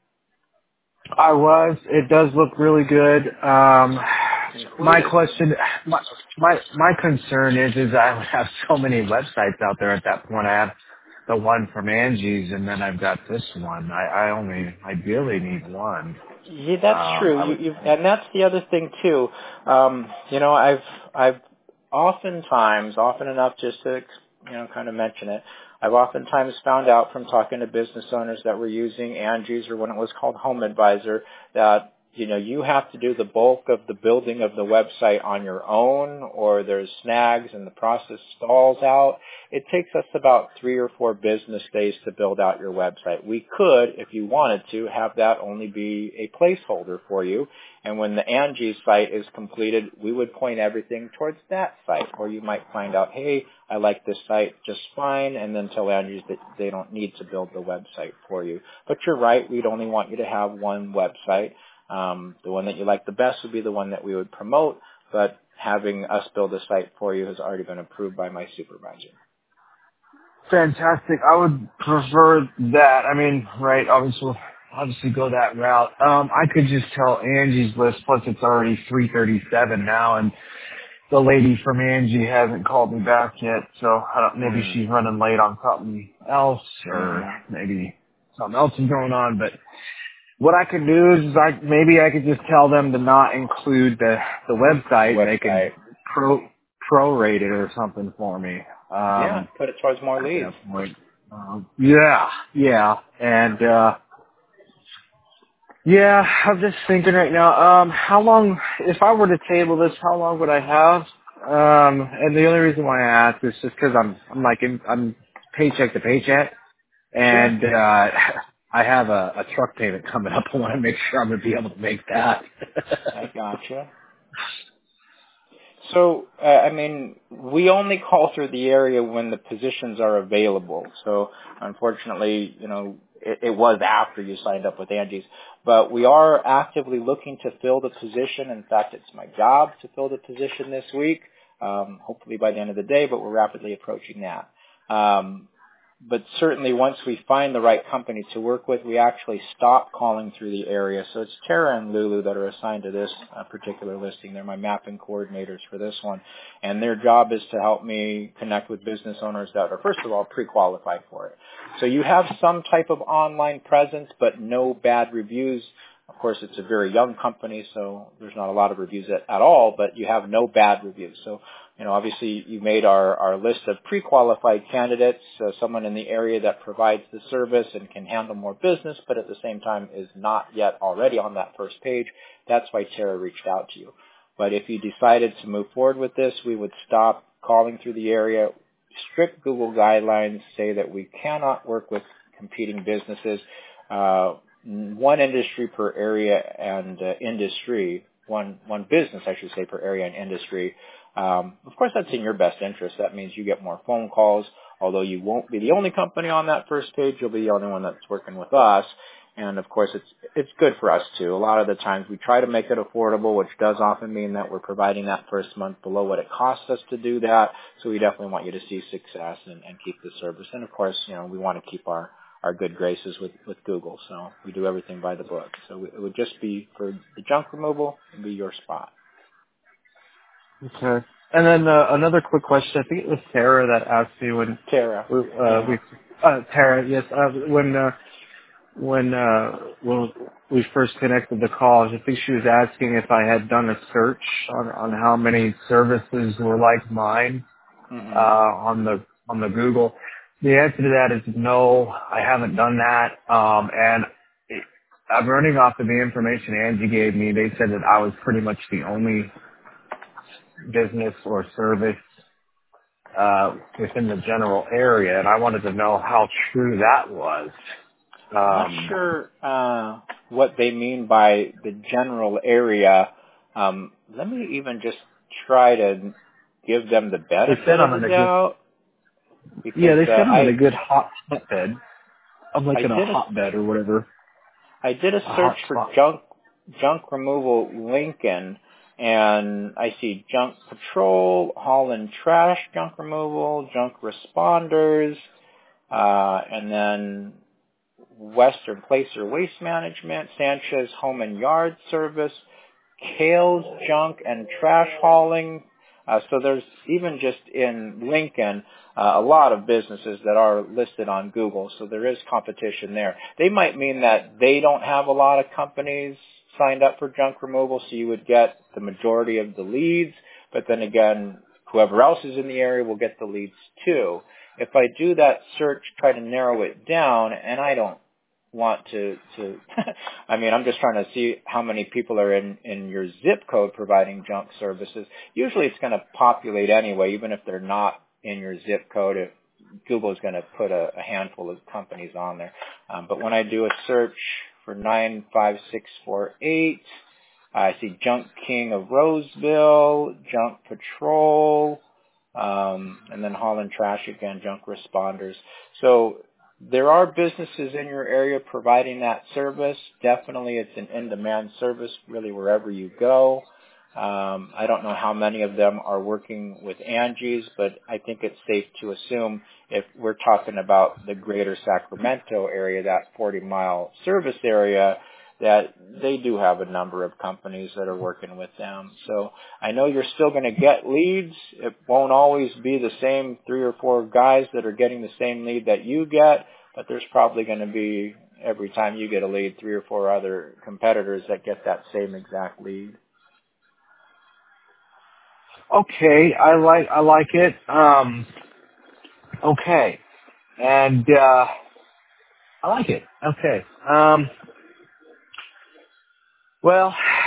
I was. It does look really good. Um, my question, my, my my concern is, is I would have so many websites out there at that point. I have the one from Angie's, and then I've got this one. I, I only ideally need one. Yeah, that's Um, true. I You, would, you've, and that's the other thing too. Um, you know, I've I've oftentimes, often enough, just to you know, kind of mention it. I've oftentimes found out from talking to business owners that were using Angie's or when it was called Home Advisor that you know you have to do the bulk of the building of the website on your own, or there's snags and the process stalls out. It takes us about three or four business days to build out your website. We could, if you wanted to, have that only be a placeholder for you. And when the Angie site is completed, we would point everything towards that site. Or you might find out, hey, I like this site just fine, and then tell Angie's that they don't need to build the website for you. But you're right, we'd only want you to have one website. Um, the one that you like the best would be the one that we would promote, but having us build a site for you has already been approved by my supervisor. fantastic. I would prefer that. I mean, right, obviously, obviously go that route. Um, I could just tell Angie's List, plus it's already three thirty-seven now, and the lady from Angie hasn't called me back yet, so I don't, maybe Mm. she's running late on something else, or Mm-hmm. maybe something else is going on, but what I could do is I maybe I could just tell them to not include the the website, and they can Website. pro prorate it or something for me. Yeah, Um, put it towards more at leads. that point, um, yeah, yeah, and uh, yeah, I'm just thinking right now. Um, how long, if I were to table this, how long would I have? Um, and the only reason why I ask is just because I'm I'm like in, I'm paycheck to paycheck. Sure. And uh I have a, a truck payment coming up. I want to make sure I'm going to be able to make that. I gotcha. So, uh, I mean, we only call through the area when the positions are available. So, unfortunately, you know, it, it was after you signed up with Angie's. But we are actively looking to fill the position. In fact, it's my job to fill the position this week, um, hopefully by the end of the day, but we're rapidly approaching that. Um, but certainly once we find the right company to work with, we actually stop calling through the area. So it's Tara and Lulu that are assigned to this uh, particular listing. They're my mapping coordinators for this one. And their job is to help me connect with business owners that are, first of all, pre-qualified for it. So you have some type of online presence, but no bad reviews. Of course, it's a very young company, so there's not a lot of reviews at, at all, but you have no bad reviews. So, you know, obviously you made our, our list of pre-qualified candidates, uh, someone in the area that provides the service and can handle more business, but at the same time is not yet already on that first page. That's why Tara reached out to you. But if you decided to move forward with this, we would stop calling through the area. Strict Google guidelines say that we cannot work with competing businesses. Uh, one industry per area and uh, industry, one one business, I should say, per area and industry. Um, of course, that's in your best interest. That means you get more phone calls. Although you won't be the only company on that first page, you'll be the only one that's working with us. And of course, it's it's good for us too. A lot of the times we try to make it affordable, which does often mean that we're providing that first month below what it costs us to do that. So we definitely want you to see success and, and keep the service. And of course, you know, we want to keep our our good graces with, with Google. So we do everything by the book. So it would just be for the junk removal, it'd be your spot. Okay. And then uh, another quick question. I think it was Tara that asked me when Tara. we, uh, Yeah. we uh, Tara, yes, uh, when uh, when uh, when we first connected the call, I think she was asking if I had done a search on on how many services were like mine uh, Mhm. on the on the Google. The answer to that is no, I haven't done that. Um, and it, I'm running off of the information Angie gave me. They said that I was pretty much the only business or service uh, within the general area, and I wanted to know how true that was. I'm not Um, sure uh, what they mean by the general area. Um, let me even just try to give them the they benefit said of I'm the in a good, doubt yeah, because they uh, said I'm in a I good hot hotbed. I'm like I in a did a hotbed or whatever, I did a a search hot for spot. junk junk removal Lincoln, and I see junk patrol, haul and trash junk removal, junk responders, uh, and then Western Placer Waste Management, Sanchez Home and Yard Service, Kale's Junk and Trash Hauling, Uh, so there's even just in Lincoln uh, a lot of businesses that are listed on Google. So there is competition there. They might mean that they don't have a lot of companies signed up for junk removal, so you would get the majority of the leads. But then again, whoever else is in the area will get the leads too. If I do that search, try to narrow it down, and I don't want to, to I mean, I'm just trying to see how many people are in, in your zip code providing junk services. Usually it's going to populate anyway, even if they're not in your zip code. It, Google is going to put a, a handful of companies on there. Um, but when I do a search for nine five six four eight, I see Junk King of Roseville, Junk Patrol, um, and then Holland Trash again, Junk Responders. So there are businesses in your area providing that service. Definitely it's an in-demand service really wherever you go. Um, I don't know how many of them are working with Angie's, but I think it's safe to assume if we're talking about the greater Sacramento area, that forty-mile service area, that they do have a number of companies that are working with them. So I know you're still going to get leads. It won't always be the same three or four guys that are getting the same lead that you get, but there's probably going to be, every time you get a lead, three or four other competitors that get that same exact lead. Okay, I like I like it. Um, okay, and uh, I like it. Okay. Um, well,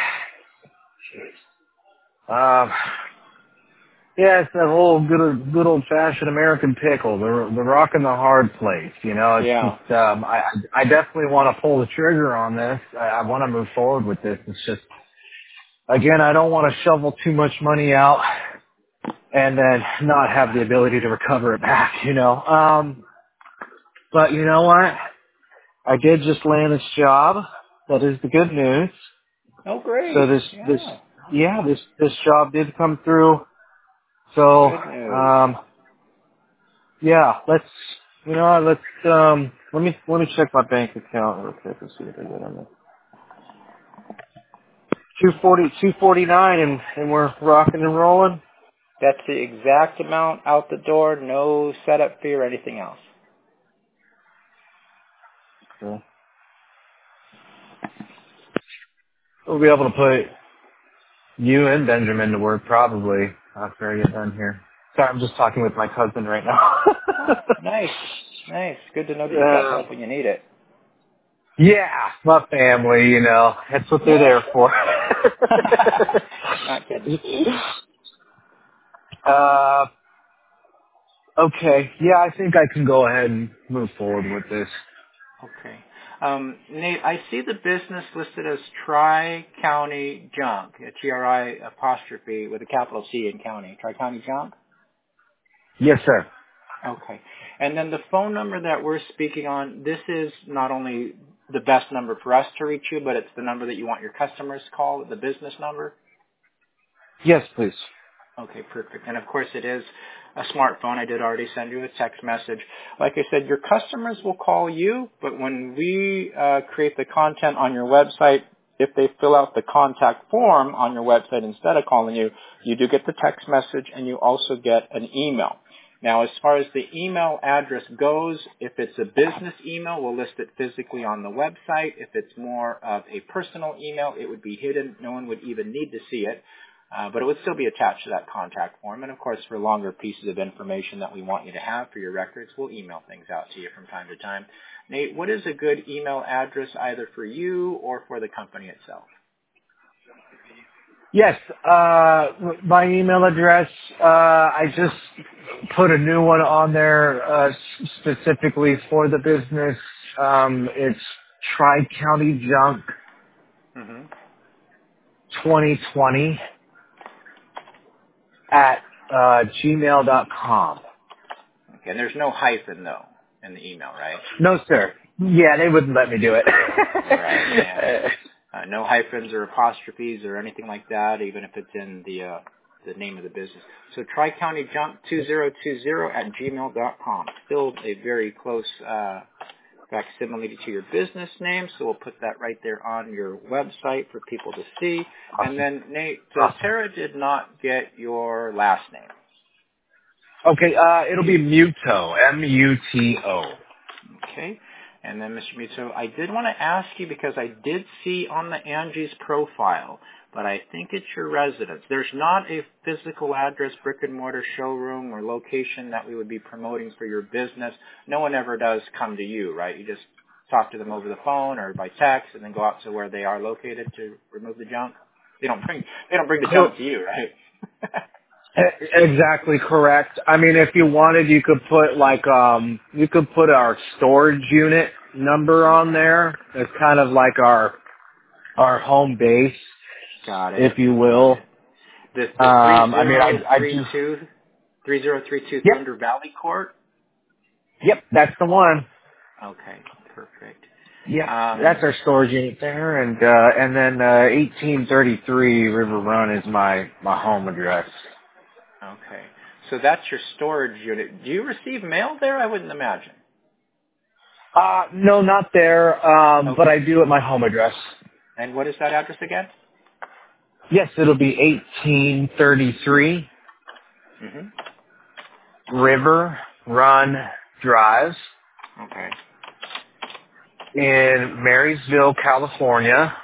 um, yeah, it's that whole good good old fashioned American pickle, the the rock and the hard place. You know, it's Yeah. just um, I I definitely want to pull the trigger on this. I, I want to move forward with this. It's just, again, I don't want to shovel too much money out and then not have the ability to recover it back, you know. Um, but you know what? I did just land this job. That is the good news. Oh, great. So this, this, Yeah. yeah, this, this job did come through. So, Good news. um, yeah, let's, you know what, let's, um, let me, let me check my bank account real quick and see what I got on there. two forty, two forty-nine, and, and we're rocking and rolling. That's the exact amount out the door, no setup fee or anything else. So we'll be able to put you and Benjamin to work probably after I get done here. Sorry, I'm just talking with my cousin right now. Oh, nice. Nice. Good to know that you've got uh, help when you need it. yeah, my family, you know, that's what they're there for. Not kidding. uh, okay, yeah, I think I can go ahead and move forward with this. Okay. Um, Nate, I see the business listed as Tri-County Junk, a T R I apostrophe with a capital C in county. Tri-County Junk? Yes, sir. Okay. And then the phone number that we're speaking on, this is not only the best number for us to reach you, but it's the number that you want your customers to call, the business number? Yes, please. Okay, perfect. And of course it is a smartphone. I did already send you a text message. Like I said, your customers will call you, but when we uh, create the content on your website, if they fill out the contact form on your website instead of calling you, you do get the text message and you also get an email. Now, as far as the email address goes, if it's a business email, we'll list it physically on the website. If it's more of a personal email, it would be hidden. No one would even need to see it. Uh, but it would still be attached to that contact form. And, of course, for longer pieces of information that we want you to have for your records, we'll email things out to you from time to time. Nate, what is a good email address either for you or for the company itself? Yes, uh, my email address, uh, I just put a new one on there, uh, specifically for the business. Um, it's Tri-County Junk Mm-hmm. twenty twenty at, uh, gmail dot com. Okay, and there's no hyphen, though, in the email, right? No, sir. Yeah, they wouldn't let me do it. Right, yeah. Uh, no hyphens or apostrophes or anything like that, even if it's in the uh, the name of the business. So Tri-County Junk two thousand twenty at gmail dot com. Still a very close uh, facsimile to your business name, so we'll put that right there on your website for people to see. Awesome. And then, Nate, uh, Sarah did not get your last name. Okay, uh, it'll be Muto, M U T O. Okay. And then, Mister Muto, I did want to ask you because I did see on the Angie's profile, but I think it's your residence. There's not a physical address, brick and mortar showroom or location that we would be promoting for your business. No one ever does come to you, right? You just talk to them over the phone or by text and then go out to where they are located to remove the junk. They don't bring, they don't bring the junk to you, right? E- Exactly correct. I mean, if you wanted, you could put like, um, you could put our storage unit number on there. It's kind of like our, our home base, Got it. if you will. The, the Um, I mean, I, I do. three zero three two Yep. Thunder Valley Court? Yep, that's the one. Okay, perfect. Yep, Um, that's our storage unit there, and uh, and then uh, eighteen thirty-three River Run is my my home address. Okay, so that's your storage unit. Do you receive mail there? I wouldn't imagine. Uh, no, not there, um, Okay. but I do at my home address. And what is that address again? Yes, it'll be eighteen thirty-three Mm-hmm. River Run Drive Okay. in Marysville, California.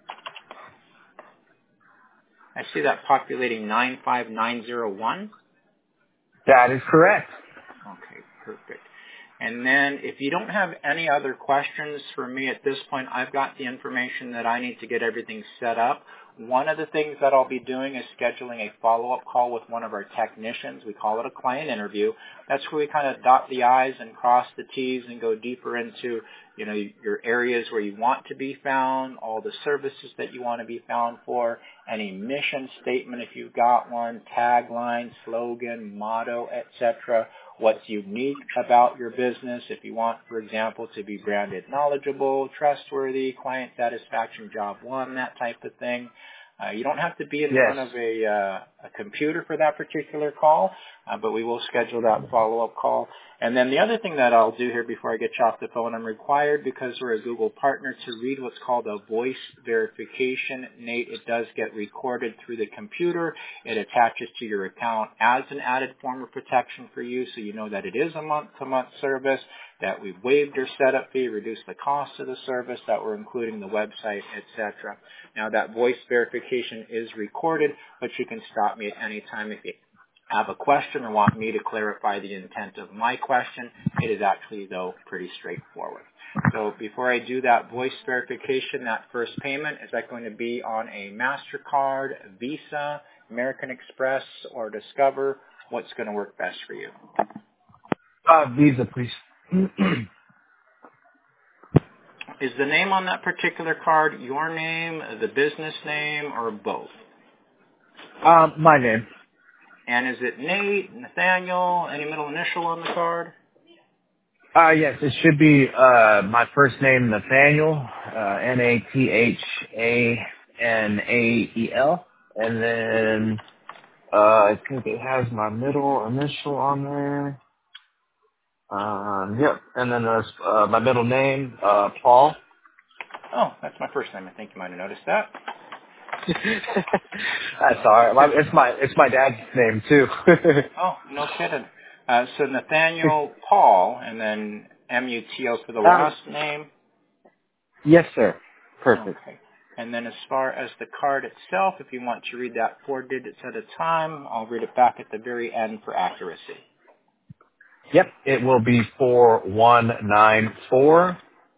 I see that populating nine five nine zero one. That is correct. Okay, perfect. And then if you don't have any other questions for me at this point, I've got the information that I need to get everything set up. One of the things that I'll be doing is scheduling a follow-up call with one of our technicians. We call it a client interview. That's where we kind of dot the I's and cross the T's and go deeper into, you know, your areas where you want to be found, all the services that you want to be found for, any mission statement if you've got one, tagline, slogan, motto, et cetera. What's unique about your business if you want, for example, to be branded knowledgeable, trustworthy, client satisfaction, job one, that type of thing. Uh, you don't have to be in Yes. front of a, uh, a computer for that particular call, uh, but we will schedule that follow-up call. And then the other thing that I'll do here before I get you off the phone, I'm required because we're a Google partner to read what's called a voice verification. Nate, it does get recorded through the computer. It attaches to your account as an added form of protection for you so you know that it is a month-to-month service, that we've waived your setup fee, reduced the cost of the service, that we're including the website, et cetera. Now, that voice verification is recorded, but you can stop me at any time if you have a question or want me to clarify the intent of my question. It is actually, though, pretty straightforward. So before I do that voice verification, that first payment, is that going to be on a MasterCard, Visa, American Express, or Discover? What's going to work best for you? Uh, Visa, please. Is the name on that particular card your name, the business name, or both? um, my name. And is it Nate, Nathaniel, any middle initial on the card? Uh, yes, it should be, uh, my first name, Nathaniel, uh, N A T H A N A E L. And then, uh, I think it has my middle initial on there. Um, yep. And then there's, uh, my middle name, uh, Paul. Oh, that's my first name. I think you might have noticed that. That's all right. My, it's my, it's my dad's name too. Oh, no kidding. Uh, so Nathaniel Paul, and then M U T O for the um, last name. yes, sir. Perfect. Okay. And then as far as the card itself, if you want to read that four digits at a time, I'll read it back at the very end for accuracy. Yep. It will be four one nine four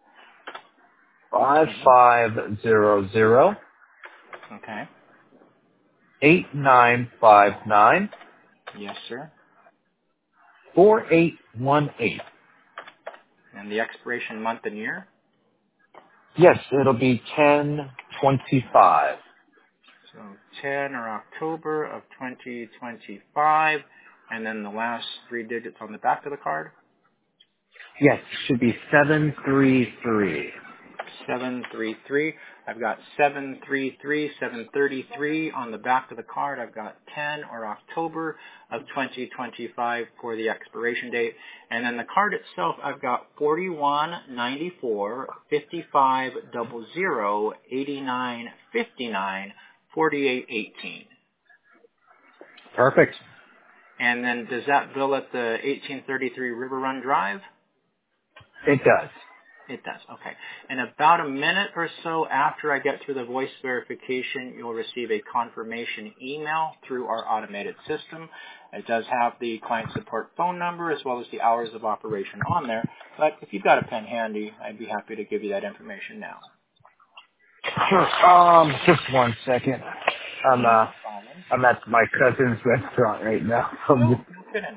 five five zero zero Okay. eight nine five nine Yes, sir. four eight one eight. And the expiration month and year? Yes, it'll be ten twenty five. So ten or October of twenty twenty-five. And then the last three digits on the back of the card? Yes, it should be seven three three. seven three three. I've got seven three three, seven thirty-three on the back of the card. I've got ten or October of twenty twenty-five for the expiration date. And then the card itself, I've got forty-one ninety-four, fifty-five hundred, eighty-nine fifty-nine, forty-eight eighteen. Perfect. And then does that bill at the eighteen thirty-three River Run Drive? It does. It does, okay. In about a minute or so after I get through the voice verification, you'll receive a confirmation email through our automated system. It does have the client support phone number as well as the hours of operation on there. But if you've got a pen handy, I'd be happy to give you that information now. Sure. Um, just one second. I'm uh, I'm at my cousin's restaurant right now. So I'm just, Good.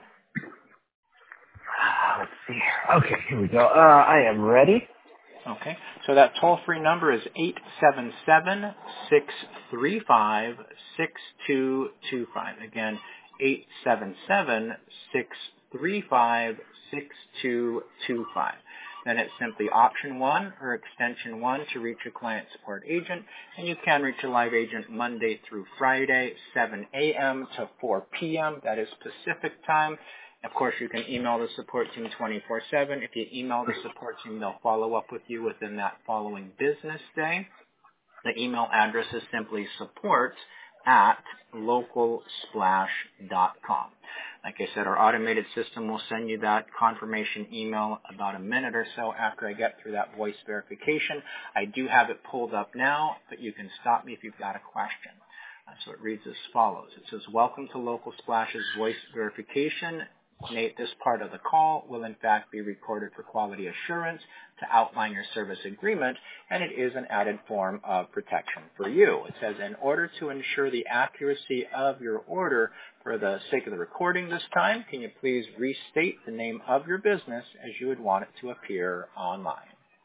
let's see. Okay, here we go. Uh, I am ready. Okay, so that toll-free number is eight seven seven, six three five, six two two five. Again, eight seven seven, six three five, six two two five. Then it's simply option one or extension one to reach a client support agent, and you can reach a live agent Monday through Friday, seven a.m. to four p.m. That is Pacific time. Of course, you can email the support team twenty-four seven. If you email the support team, they'll follow up with you within that following business day. The email address is simply support at local splash dot com. Like I said, our automated system will send you that confirmation email about a minute or so after I get through that voice verification. I do have it pulled up now, but you can stop me if you've got a question. Uh, so it reads as follows. It says, welcome to Local Splash's voice verification. Nate, this part of the call will in fact be recorded for quality assurance to outline your service agreement, and it is an added form of protection for you. It says, in order to ensure the accuracy of your order for the sake of the recording this time, can you please restate the name of your business as you would want it to appear online?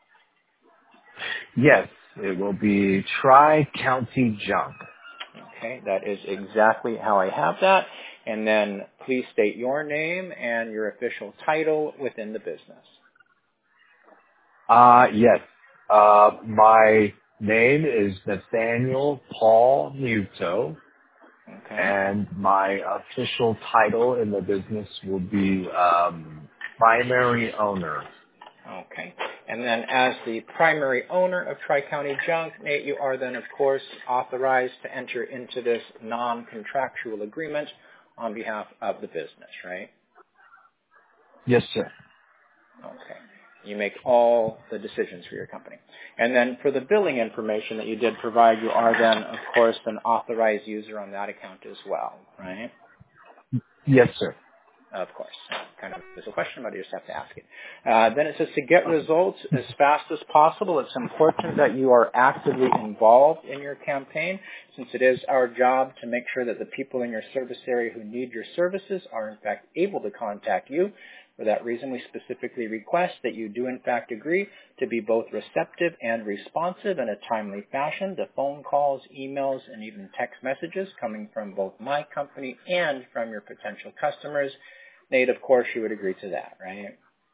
Yes, it will be Tri-County Junk. Okay, that is exactly how I have that. And then please state your name and your official title within the business. Uh, yes. Uh, my name is Nathaniel Paul Muto, Okay. and my official title in the business will be um, primary owner. Okay. And then as the primary owner of Tri-County Junk, Nate, you are then, of course, authorized to enter into this non-contractual agreement on behalf of the business, right? Yes, sir. Okay. You make all the decisions for your company. And then for the billing information that you did provide, you are then, of course, an authorized user on that account as well, right? Yes, sir. Of course. Kind of there's a question, but you just have to ask it. Uh, then it says to get results as fast as possible, it's important that you are actively involved in your campaign, since it is our job to make sure that the people in your service area who need your services are in fact able to contact you. For that reason, we specifically request that you do in fact agree to be both receptive and responsive in a timely fashion to phone calls, emails, and even text messages coming from both my company and from your potential customers. Nate, of course, you would agree to that, right?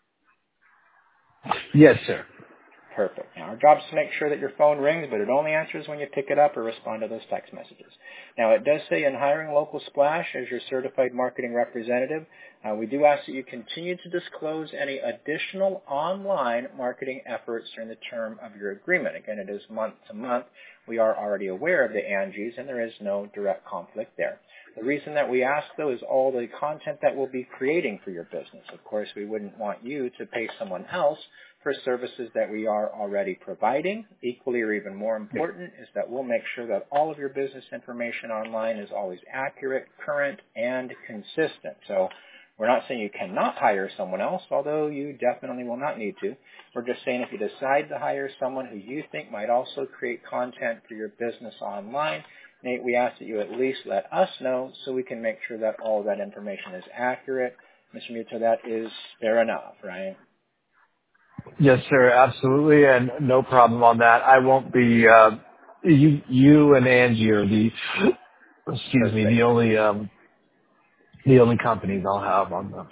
Yes, sir. Perfect. Now, our job is to make sure that your phone rings, but it only answers when you pick it up or respond to those text messages. Now, it does say in hiring Local Splash as your certified marketing representative, uh, we do ask that you continue to disclose any additional online marketing efforts during the term of your agreement. Again, it is month to month. We are already aware of the Angies, and there is no direct conflict there. The reason that we ask, though, is all the content that we'll be creating for your business. Of course, we wouldn't want you to pay someone else for services that we are already providing. Equally or even more important is that we'll make sure that all of your business information online is always accurate, current, and consistent. So we're not saying you cannot hire someone else, although you definitely will not need to. We're just saying if you decide to hire someone who you think might also create content for your business online, Nate, we ask that you at least let us know so we can make sure that all of that information is accurate. Mister Muto, that is fair enough, right? Yes, sir. Absolutely, and no problem on that. I won't be. Uh, you, you and Angie are the. Excuse me. The only, um, the only companies I'll have on them.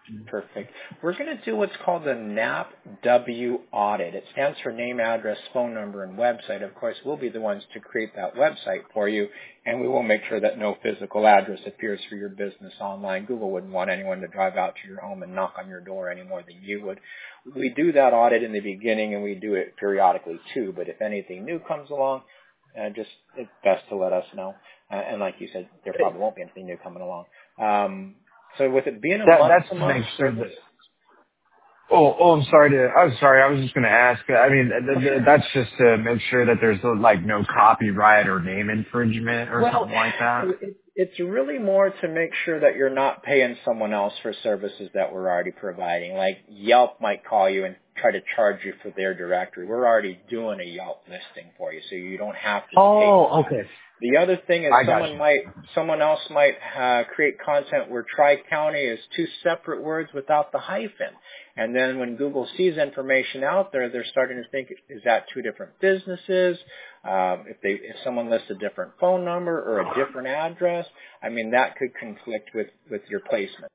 Perfect. We're going to do what's called the N A P W audit. It stands for name, address, phone number, and website. Of course, we'll be the ones to create that website for you, and we will make sure that no physical address appears for your business online. Google wouldn't want anyone to drive out to your home and knock on your door any more than you would. We do that audit in the beginning, and we do it periodically too, but if anything new comes along, uh, just it's best to let us know. Uh, and like you said, there probably won't be anything new coming along. Um, So with it being a That, month that's to to month make sure that. service, Oh, oh, I'm sorry to. I'm sorry. I was just going to ask. I mean, th- th- that's just to make sure that there's like no copyright or name infringement or well, something like that. it, it's really more to make sure that you're not paying someone else for services that we're already providing. Like Yelp might call you and try to charge you for their directory. We're already doing a Yelp listing for you, so you don't have to pay. Oh, okay. The other thing is I got someone you. might, someone else might uh, create content where Tri-County is two separate words without the hyphen. And then when Google sees information out there, they're starting to think, is that two different businesses? Um, if they, if someone lists a different phone number or a different address, I mean, that could conflict with, with your placement.